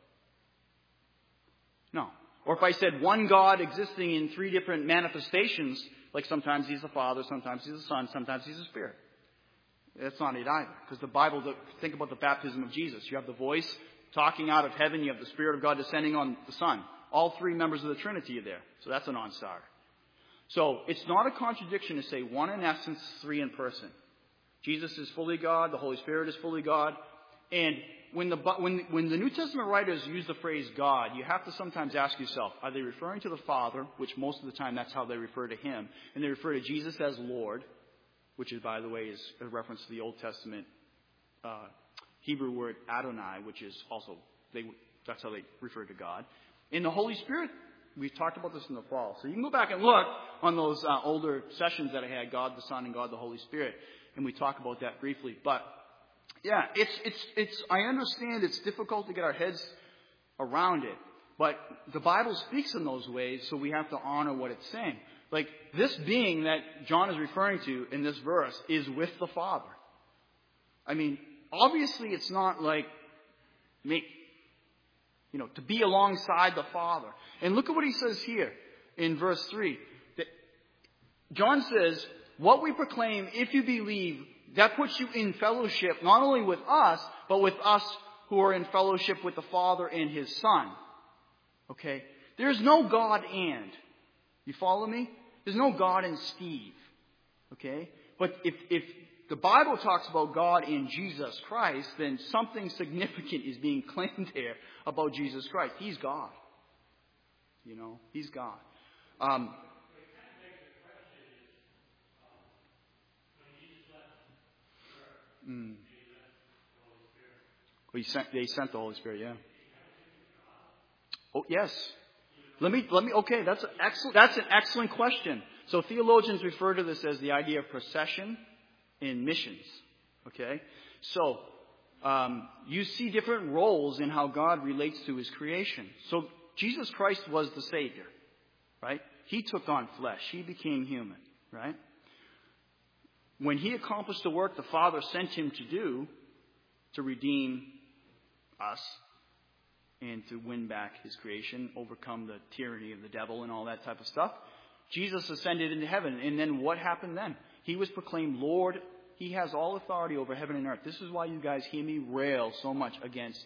no. Or if I said one God existing in three different manifestations, like sometimes He's the Father, sometimes He's the Son, sometimes He's the Spirit. That's not it either. Because the Bible, think about the baptism of Jesus. You have the voice talking out of heaven. You have the Spirit of God descending on the Son. All three members of the Trinity are there. So that's a non-starter. So it's not a contradiction to say one in essence, three in person. Jesus is fully God. The Holy Spirit is fully God. And when the New Testament writers use the phrase God, you have to sometimes ask yourself, are they referring to the Father, which most of the time that's how they refer to Him, and they refer to Jesus as Lord, which is, by the way, is a reference to the Old Testament Hebrew word Adonai, which is also, that's how they refer to God. In the Holy Spirit, we talked about this in the fall. So you can go back and look on those older sessions that I had, God the Son and God the Holy Spirit, and we talk about that briefly. But yeah, it's. I understand it's difficult to get our heads around it, but the Bible speaks in those ways, so we have to honor what it's saying. Like this being that John is referring to in this verse is with the Father. I mean, obviously it's not like me, to be alongside the Father. And look at what he says here in verse 3. John says, what we proclaim, if you believe, that puts you in fellowship, not only with us, but with us who are in fellowship with the Father and His Son. Okay? There's no God and. You follow me? There's no God and Steve. Okay? But if the Bible talks about God in Jesus Christ, then something significant is being claimed there about Jesus Christ. He's God. He's God. They sent the Holy Spirit, yeah. Oh, yes. Okay, that's an excellent question. So theologians refer to this as the idea of procession in missions. Okay? So, you see different roles in how God relates to His creation. So, Jesus Christ was the Savior, right? He took on flesh. He became human, right? When He accomplished the work the Father sent Him to do, to redeem us and to win back His creation, overcome the tyranny of the devil and all that type of stuff, Jesus ascended into heaven. And then what happened then? He was proclaimed Lord. He has all authority over heaven and earth. This is why you guys hear me rail so much against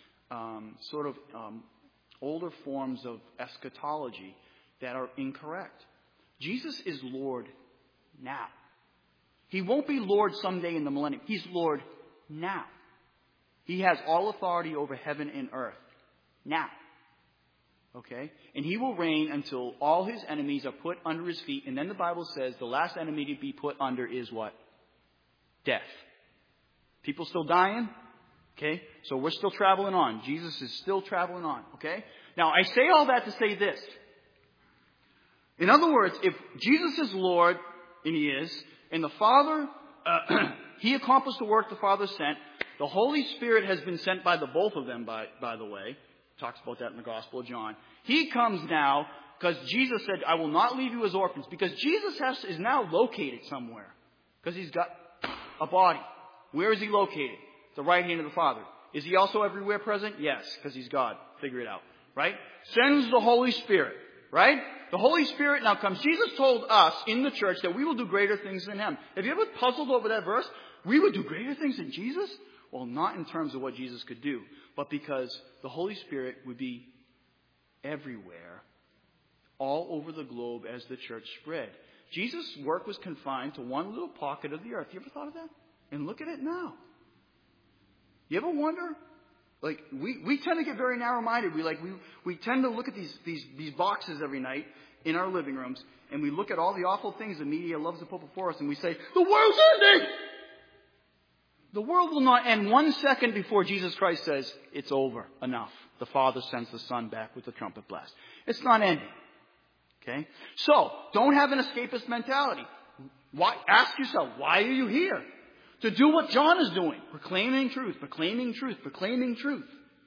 older forms of eschatology that are incorrect. Jesus is Lord now. He won't be Lord someday in the millennium. He's Lord now. He has all authority over heaven and earth now. Okay? And He will reign until all His enemies are put under His feet. And then the Bible says the last enemy to be put under is what? Death. People still dying? Okay? So we're still traveling on. Jesus is still traveling on. Okay? Now, I say all that to say this. In other words, if Jesus is Lord, and He is, and the Father, He accomplished the work the Father sent, the Holy Spirit has been sent by the both of them, by the way. Talks about that in the Gospel of John. He comes now because Jesus said, I will not leave you as orphans. Because Jesus is now located somewhere. Because He's got a body. Where is He located? The right hand of the Father. Is He also everywhere present? Yes, because He's God. Figure it out. Right? Sends the Holy Spirit. Right? The Holy Spirit now comes. Jesus told us in the church that we will do greater things than Him. Have you ever puzzled over that verse? We would do greater things than Jesus? Well, not in terms of what Jesus could do, but because the Holy Spirit would be everywhere, all over the globe as the church spread. Jesus' work was confined to one little pocket of the earth. You ever thought of that? And look at it now. You ever wonder? Like, we tend to get very narrow-minded. We tend to look at these boxes every night in our living rooms, and we look at all the awful things the media loves to put before us, and we say, the world's ending! The world will not end 1 second before Jesus Christ says, it's over, enough. The Father sends the Son back with the trumpet blast. It's not ending. Okay? So, don't have an escapist mentality. Ask yourself, why are you here? To do what John is doing. Proclaiming truth, proclaiming truth, proclaiming truth.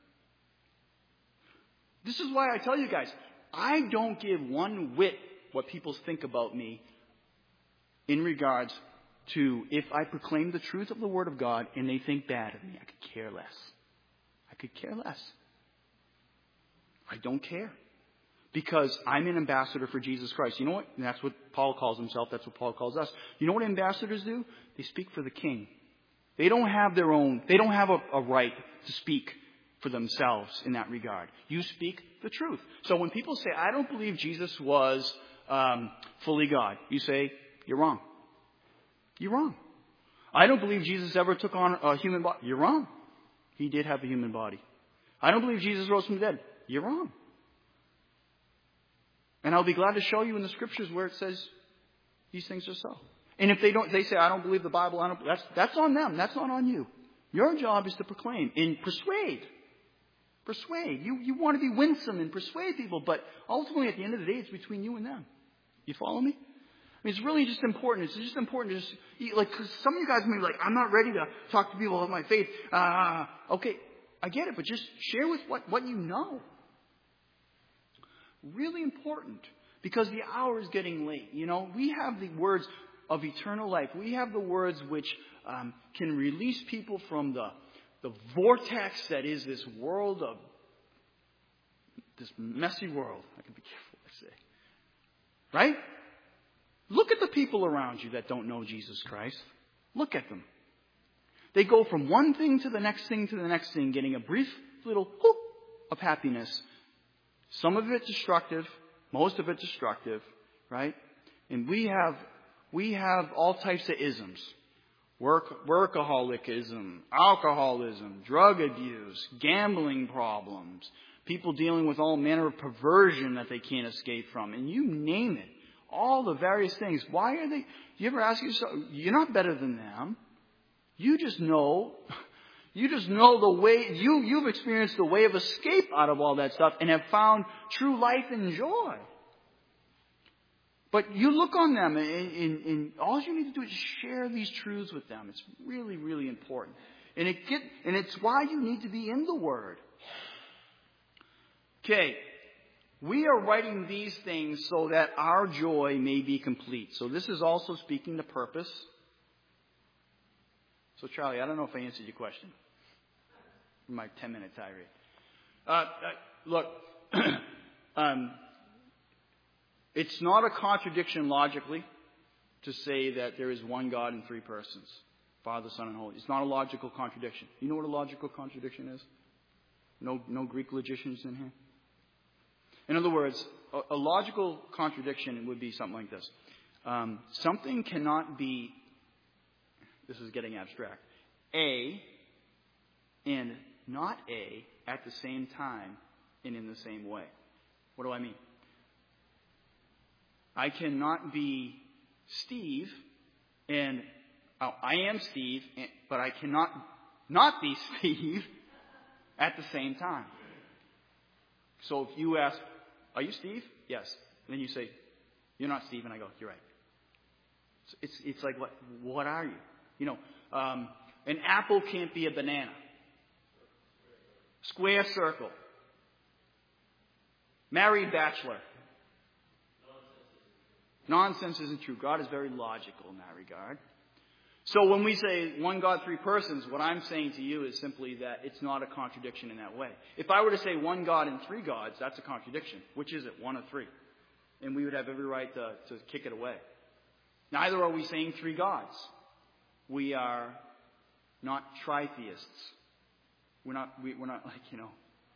This is why I tell you guys, I don't give one whit what people think about me in regards to if I proclaim the truth of the Word of God and they think bad of me. I could care less. I could care less. I don't care. Because I'm an ambassador for Jesus Christ. You know what? And that's what Paul calls himself. That's what Paul calls us. You know what ambassadors do? They speak for the king. They don't have their own, they don't have a right to speak for themselves in that regard. You speak the truth. So when people say, I don't believe Jesus was fully God, you say, you're wrong. You're wrong. I don't believe Jesus ever took on a human body. You're wrong. He did have a human body. I don't believe Jesus rose from the dead. You're wrong. And I'll be glad to show you in the scriptures where it says these things are so. And if they say, I don't believe the Bible, that's on them. That's not on you. Your job is to proclaim and persuade. Persuade. You want to be winsome and persuade people, but ultimately at the end of the day, it's between you and them. You follow me? I mean, it's really just important. It's just important to just, like, cause some of you guys may be like, I'm not ready to talk to people about my faith. Okay, I get it, but just share with what you know. Really important. Because the hour is getting late. You know, we have the words of eternal life. We have the words which can release people from the vortex that is this world of, this messy world. I can be careful what I say. Right? Look at the people around you that don't know Jesus Christ. Look at them. They go from one thing to the next thing to the next thing, getting a brief little whoop of happiness. Some of it destructive, most of it destructive, right? And we have all types of isms. Workaholicism, alcoholism, drug abuse, gambling problems, people dealing with all manner of perversion that they can't escape from, and you name it. All the various things. Why are they? Do you ever ask yourself, you're not better than them. You just know the way, you've experienced the way of escape out of all that stuff and have found true life and joy. But you look on them and all you need to do is share these truths with them. It's really, really important. And it's why you need to be in the Word. Okay. We are writing these things so that our joy may be complete. So this is also speaking to purpose. So Charlie, I don't know if I answered your question in my 10-minute tirade. Look, it's not a contradiction logically to say that there is one God in three persons, Father, Son, and Holy. It's not a logical contradiction. You know what a logical contradiction is? No Greek logicians in here? In other words, a logical contradiction would be something like this. Something cannot be, this is getting abstract, A and not A at the same time and in the same way. What do I mean? I cannot be Steve and I am Steve, but I cannot not be Steve at the same time. So if you ask, are you Steve? Yes. And then you say, you're not Steve. And I go, you're right. So it's like, what are you? You know, an apple can't be a banana. Square circle. Married bachelor. Nonsense isn't true. God is very logical in that regard. So when we say one God, three persons, what I'm saying to you is simply that it's not a contradiction in that way. If I were to say one God and three gods, that's a contradiction. Which is it, one or three? And we would have every right to kick it away. Neither are we saying three gods. We are not tritheists. We're not like, you know.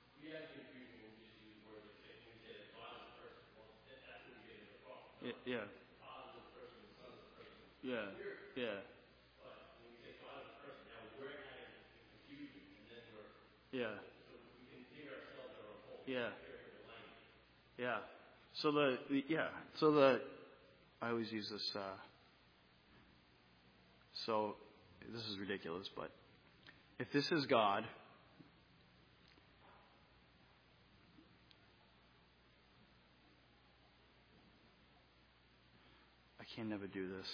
Yeah. Yeah. So I always use this. So this is ridiculous, but if this is God, I can never do this.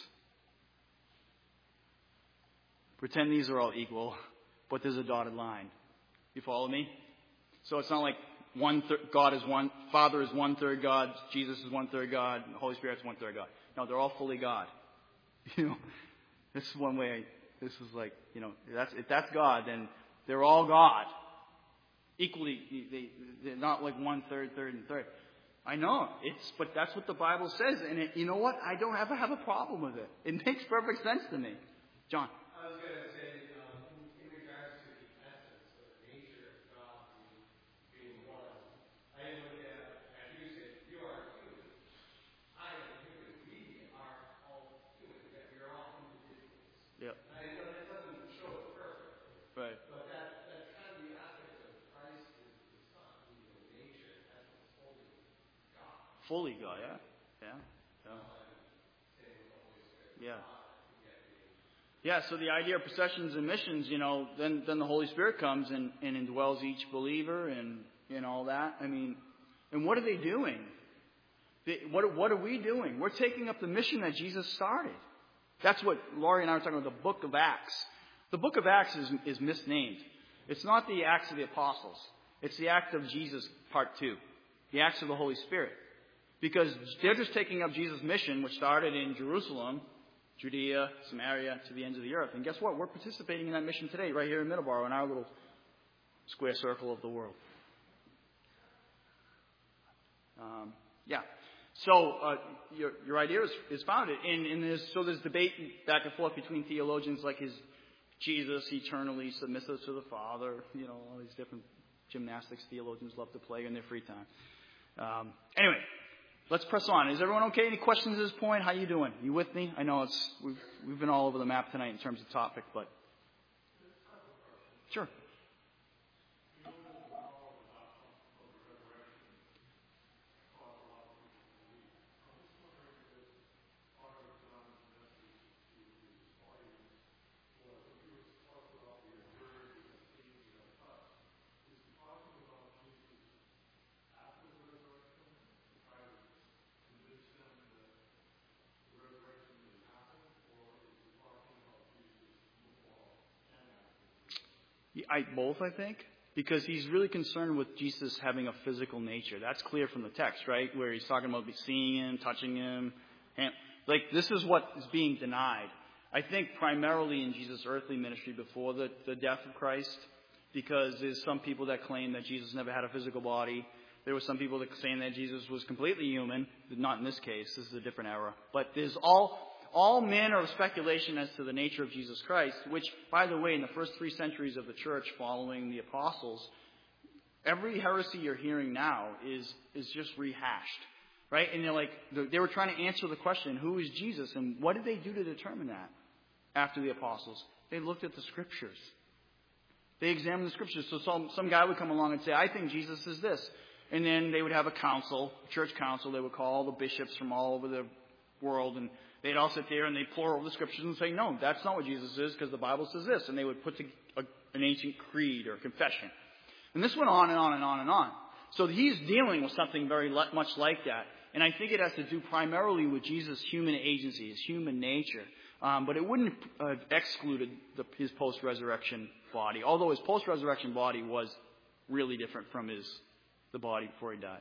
Pretend these are all equal, but there's a dotted line. You follow me? So it's not like God is one, Father is 1/3 God, Jesus is 1/3 God, and the Holy Spirit is 1/3 God. No, they're all fully God. This is one way. This is like, if that's God, then they're all God. Equally, they're not like 1/3, third, and third. I know but that's what the Bible says, and you know what? I don't ever have a problem with it. It makes perfect sense to me. John. I was going to say, in regards to the essence or the nature of God being one, I look at you said, you are human. I am human. We are all human. Yet we are all individuals. Yep. I know that doesn't show it perfectly. Right. But that's kind of the aspect of Christ is the Son, who is nature, essence, fully God. Fully God, yeah. Yeah. Yeah. Yeah, so the idea of processions and missions, then the Holy Spirit comes and indwells each believer and all that. I mean, and what are they doing? What are we doing? We're taking up the mission that Jesus started. That's what Laurie and I were talking about, the book of Acts. The book of Acts is misnamed. It's not the Acts of the Apostles. It's the Act of Jesus, part 2. The Acts of the Holy Spirit. Because they're just taking up Jesus' mission, which started in Jerusalem, Judea, Samaria, to the ends of the earth. And guess what? We're participating in that mission today, right here in Middleborough, in our little square circle of the world. So your idea is founded. And there's debate back and forth between theologians like is Jesus eternally submissive to the Father? All these different gymnastics theologians love to play in their free time. Anyway. Let's press on. Is everyone okay? Any questions at this point? How you doing? You with me? I know we've been all over the map tonight in terms of topic, but sure. Both, I think, because he's really concerned with Jesus having a physical nature. That's clear from the text, right? Where he's talking about seeing him, touching him. And, this is what is being denied. I think primarily in Jesus' earthly ministry before the death of Christ, because there's some people that claim that Jesus never had a physical body. There were some people that saying that Jesus was completely human. Not in this case. This is a different era. But there's all manner of speculation as to the nature of Jesus Christ, which, by the way, in the first 3 centuries of the church following the apostles, every heresy you're hearing now is just rehashed, right? And they were trying to answer the question, who is Jesus? And what did they do to determine that after the apostles? They looked at the scriptures. They examined the scriptures. So some guy would come along and say, I think Jesus is this. And then they would have a church council. They would call all the bishops from all over the world, and they'd all sit there and they'd pore over the scriptures and say, no, that's not what Jesus is because the Bible says this. And they would put an ancient creed or confession. And this went on and on and on and on. So he's dealing with something very much like that. And I think it has to do primarily with Jesus' human agency, his human nature. But it wouldn't have excluded his post-resurrection body, although his post-resurrection body was really different from the body before he died.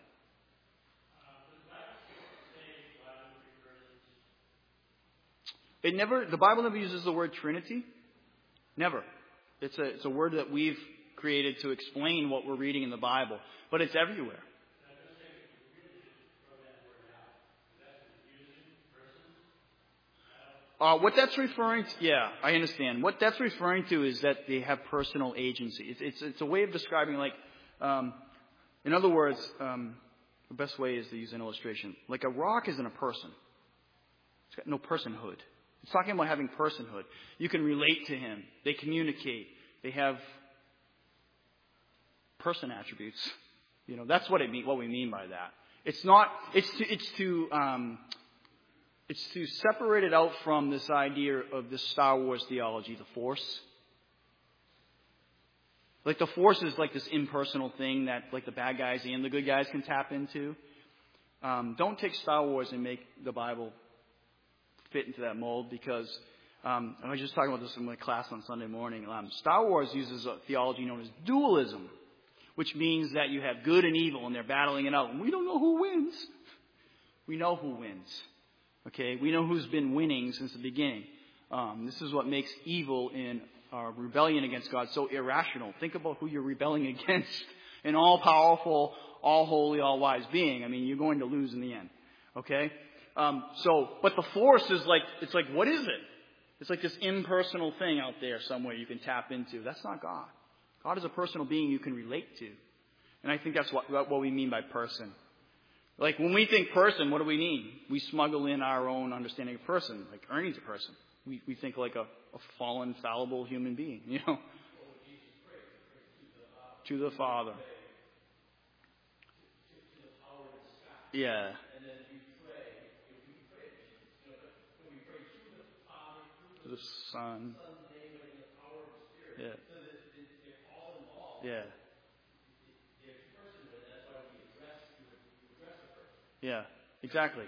The Bible never uses the word Trinity. Never. It's a word that we've created to explain what we're reading in the Bible. But it's everywhere. What that's referring to, yeah, I understand. What that's referring to is that they have personal agency. It's a way of describing, in other words, the best way is to use an illustration. Like a rock isn't a person. It's got no personhood. It's talking about having personhood. You can relate to him. They communicate. They have person attributes. That's what we mean by that. It's not. It's to separate it out from this idea of this Star Wars theology, the Force. Like the Force is like this impersonal thing that like the bad guys and the good guys can tap into. Don't take Star Wars and make the Bible fit into that mold, because I was just talking about this in my class on Sunday morning. Star Wars uses a theology known as dualism, which means that you have good and evil and they're battling it out. And we don't know who wins. We know who wins. Okay? We know who's been winning since the beginning. This is what makes evil in rebellion against God so irrational. Think about who you're rebelling against. An all-powerful, all-holy, all-wise being. I mean, you're going to lose in the end. Okay? But the Force is like, it's like, what is it? It's like this impersonal thing out there somewhere you can tap into. That's not God. God is a personal being you can relate to. And I think that's what we mean by person. Like when we think person, what do we mean? We smuggle in our own understanding of person. Like Ernie's a person. We think like a fallen, fallible human being, you know. To the Father. Yeah. To the Son. Yeah. Yeah. Yeah. Exactly.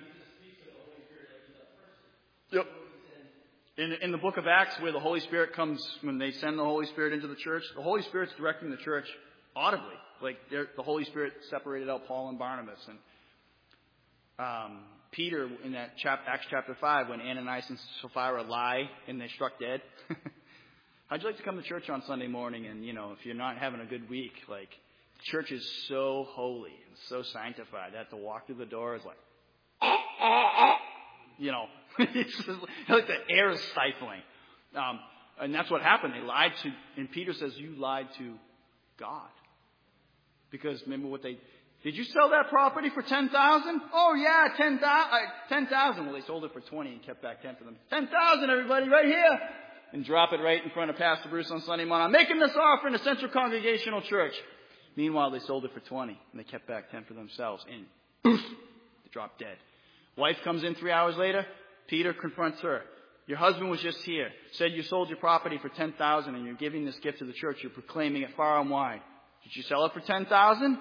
Yep. In the book of Acts, where the Holy Spirit comes, when they send the Holy Spirit into the church, the Holy Spirit's directing the church audibly. Like the Holy Spirit separated out Paul and Barnabas. And Peter, in that Acts chapter 5, when Ananias and Sapphira lie and they're struck dead. How'd you like to come to church on Sunday morning? And, you know, if you're not having a good week, like, church is so holy and so sanctified that to walk through the door is like, you know, it's just like the air is stifling. And that's what happened. They lied to, and Peter says, you lied to God. Because remember what did you sell that property for 10,000? Oh yeah, 10,000. Well, they sold it for 20 and kept back 10 for them. 10,000, everybody, right here. And drop it right in front of Pastor Bruce on Sunday morning. I'm making this offering to Central Congregational Church. Meanwhile, they sold it for 20 and they kept back 10 for themselves. And poof, they dropped dead. Wife comes in 3 hours later. Peter confronts her. Your husband was just here. Said you sold your property for 10,000 and you're giving this gift to the church. You're proclaiming it far and wide. Did you sell it for 10,000?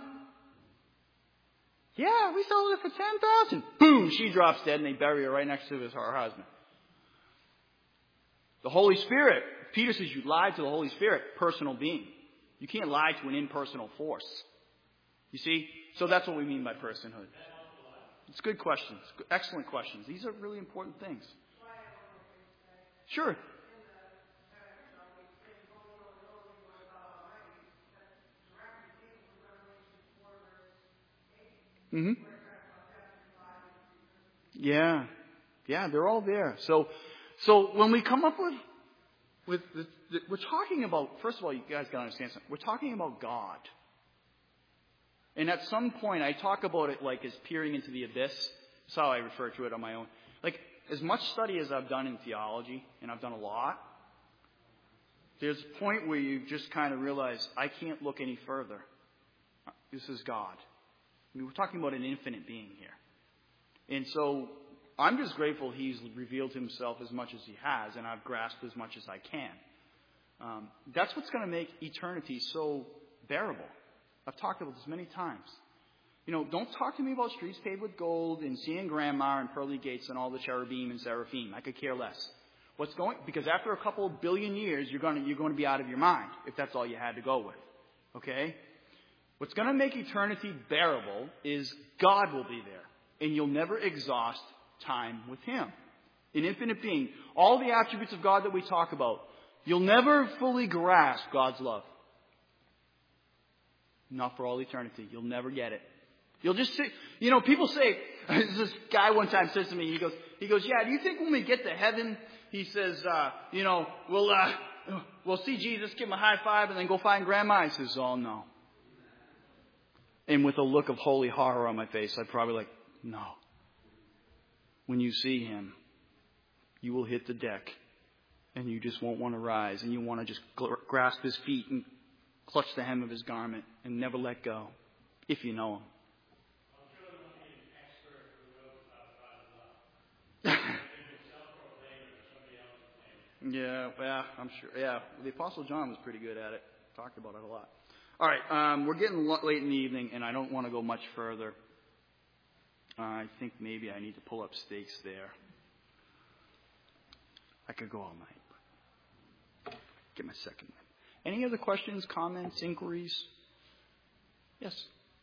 Yeah, we sold it for 10,000. Boom, she drops dead and they bury her right next to her husband. The Holy Spirit. Peter says you lied to the Holy Spirit, personal being. You can't lie to an impersonal force. You see? So that's what we mean by personhood. It's good questions. Excellent questions. These are really important things. Sure. Mm-hmm. Yeah. Yeah, they're all there. So when we come up with we're talking about, first of all, you guys got to understand something. We're talking about God. And at some point, I talk about it like as peering into the abyss. That's how I refer to it on my own. Like, as much study as I've done in theology, and I've done a lot, there's a point where you just kind of realize, I can't look any further. This is God. I mean, we're talking about an infinite being here. And so, I'm just grateful He's revealed Himself as much as He has, and I've grasped as much as I can. That's what's going to make eternity so bearable. I've talked about this many times. You know, don't talk to me about streets paved with gold and seeing grandma and pearly gates and all the cherubim and seraphim. I could care less. Because after a couple of billion years, you're going to be out of your mind if that's all you had to go with. Okay? What's going to make eternity bearable is God will be there, and you'll never exhaust time with Him. An infinite being. All the attributes of God that we talk about, you'll never fully grasp God's love. Not for all eternity. You'll never get it. You'll just see, you know, people say, this guy one time says to me, he goes, yeah, do you think when we get to heaven, he says, you know, we'll see Jesus, give him a high five, and then go find grandma? He says, oh no. And with a look of holy horror on my face, I'd probably like, no. When you see Him, you will hit the deck, and you just won't want to rise, and you want to just grasp His feet and clutch the hem of His garment and never let go, if you know Him. I'm sure there must be an expert who knows about God's love. Self-proclaimed or somebody else's name. Yeah, well, I'm sure. Yeah, the Apostle John was pretty good at it. talked about it a lot. All right, we're getting late in the evening, and I don't want to go much further. I think maybe I need to pull up stakes there. I could go all night. Get my second one. Any other questions, comments, inquiries? Yes?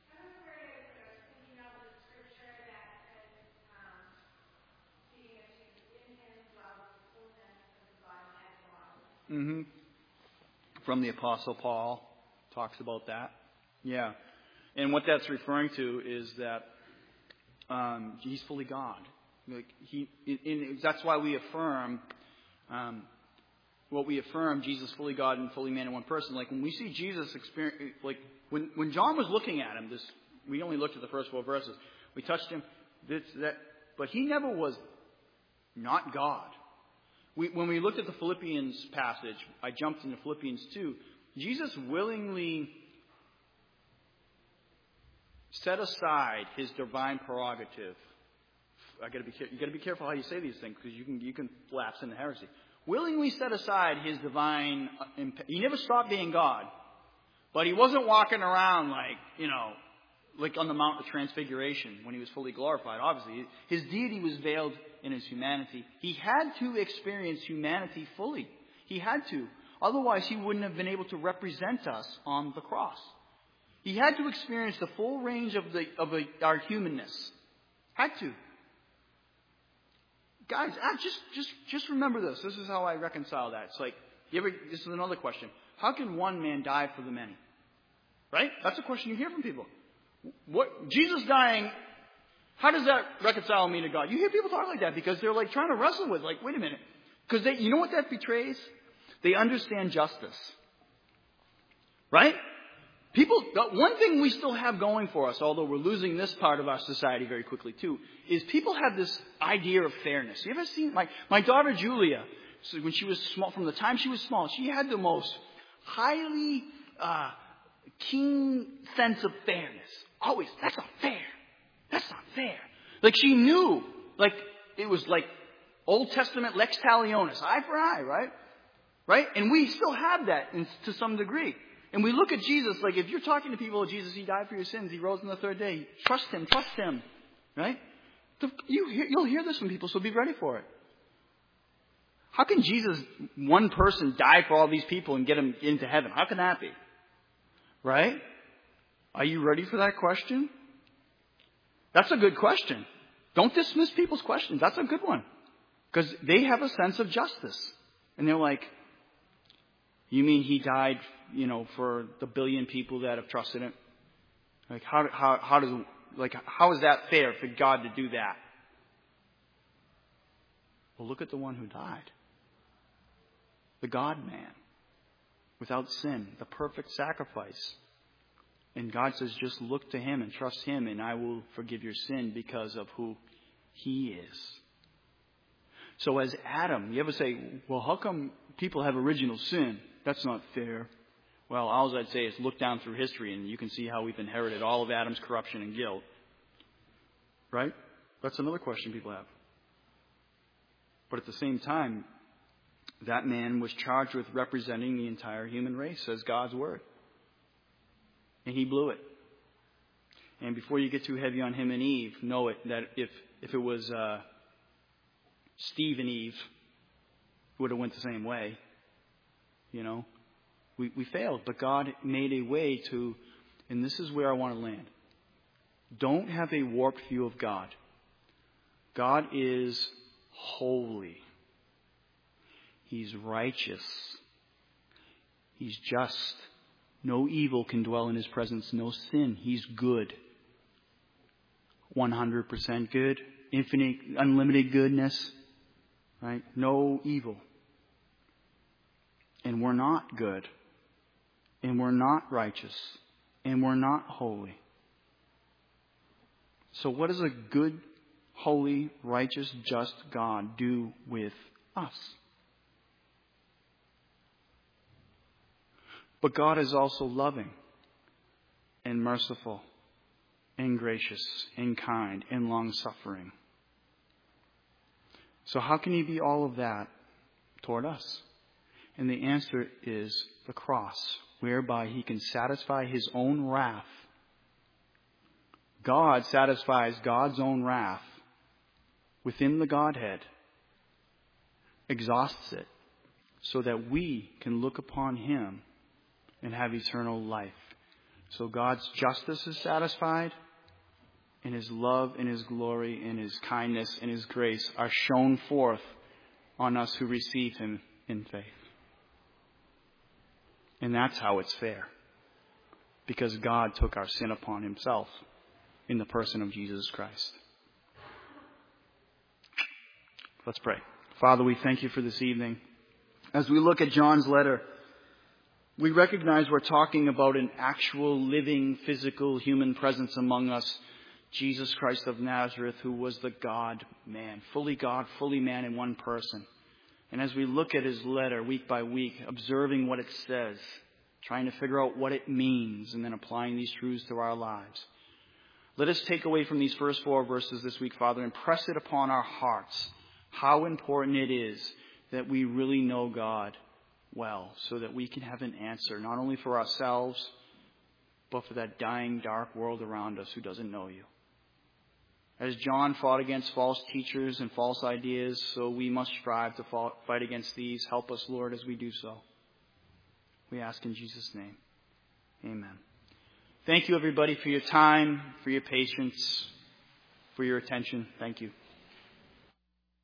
Mm-hmm. From the Apostle Paul talks about that. Yeah. And what that's referring to is that he's fully God. Like that's why we affirm Jesus fully God and fully man in one person. Like when we see Jesus experience, like when John was looking at him, we only looked at the first 4 verses. We touched him, but he never was not God. When we looked at the Philippians passage, I jumped into Philippians 2. Jesus willingly set aside his divine prerogative. You got to be careful how you say these things because you can lapse into heresy. Willingly set aside his divine. He never stopped being God, but he wasn't walking around like on the Mount of Transfiguration when he was fully glorified. Obviously, his deity was veiled in his humanity. He had to experience humanity fully. He had to. Otherwise, he wouldn't have been able to represent us on the cross. He had to experience the full range of our humanness. Had to. Guys, just remember this. This is how I reconcile that. It's like, this is another question. How can one man die for the many? Right? That's a question you hear from people. What Jesus dying, how does that reconcile me to God? You hear people talk like that because they're like trying to wrestle with, like, wait a minute. Because you know what that betrays? They understand justice. Right? One thing we still have going for us, although we're losing this part of our society very quickly too, is people have this idea of fairness. You ever seen my daughter Julia, so when she was small, from the time she was small, she had the most highly keen sense of fairness. Always, that's not fair. That's not fair. Like she knew, like it was like Old Testament lex talionis, eye for eye, right? Right? And we still have that to some degree. And we look at Jesus, like if you're talking to people, Jesus, he died for your sins, he rose on the 3rd day. Trust him. Right? You'll hear this from people, so be ready for it. How can Jesus, one person, die for all these people and get them into heaven? How can that be? Right? Are you ready for that question? That's a good question. Don't dismiss people's questions. That's a good one. Because they have a sense of justice. And they're like, you mean he died, for the billion people that have trusted him? Like, how is that fair for God to do that? Well, look at the one who died. The God-man. Without sin. The perfect sacrifice. And God says, just look to him and trust him, and I will forgive your sin because of who he is. So as Adam, you ever say, well, how come people have original sin? That's not fair. Well, all I'd say is look down through history, and you can see how we've inherited all of Adam's corruption and guilt. Right? That's another question people have. But at the same time, that man was charged with representing the entire human race, says God's word. And he blew it. And before you get too heavy on him and Eve, know it that if it was Steve and Eve, it would have went the same way. We failed, but God made a way to, and this is where I want to land. Don't have a warped view of God. God is holy. He's righteous. He's just. No evil can dwell in his presence. No sin. He's good. 100% good. Infinite, unlimited goodness. Right? No evil. And we're not good. And we're not righteous. And we're not holy. So what does a good, holy, righteous, just God do with us? But God is also loving and merciful and gracious and kind and long-suffering. So how can he be all of that toward us? And the answer is the cross. whereby he can satisfy his own wrath. God satisfies God's own wrath within the Godhead, exhausts it, so that we can look upon him and have eternal life. So God's justice is satisfied, and his love and his glory and his kindness and his grace are shown forth on us who receive him in faith. And that's how it's fair. Because God took our sin upon himself in the person of Jesus Christ. Let's pray. Father, we thank you for this evening. As we look at John's letter, we recognize we're talking about an actual living, physical, human presence among us, Jesus Christ of Nazareth, who was the God-man, fully God, fully man in one person. And as we look at his letter week by week, observing what it says, trying to figure out what it means, and then applying these truths to our lives, let us take away from these first 4 verses this week, Father, and press it upon our hearts how important it is that we really know God well, so that we can have an answer, not only for ourselves, but for that dying, dark world around us who doesn't know you. As John fought against false teachers and false ideas, so we must strive to fight against these. Help us, Lord, as we do so. We ask in Jesus' name. Amen. Thank you, everybody, for your time, for your patience, for your attention. Thank you.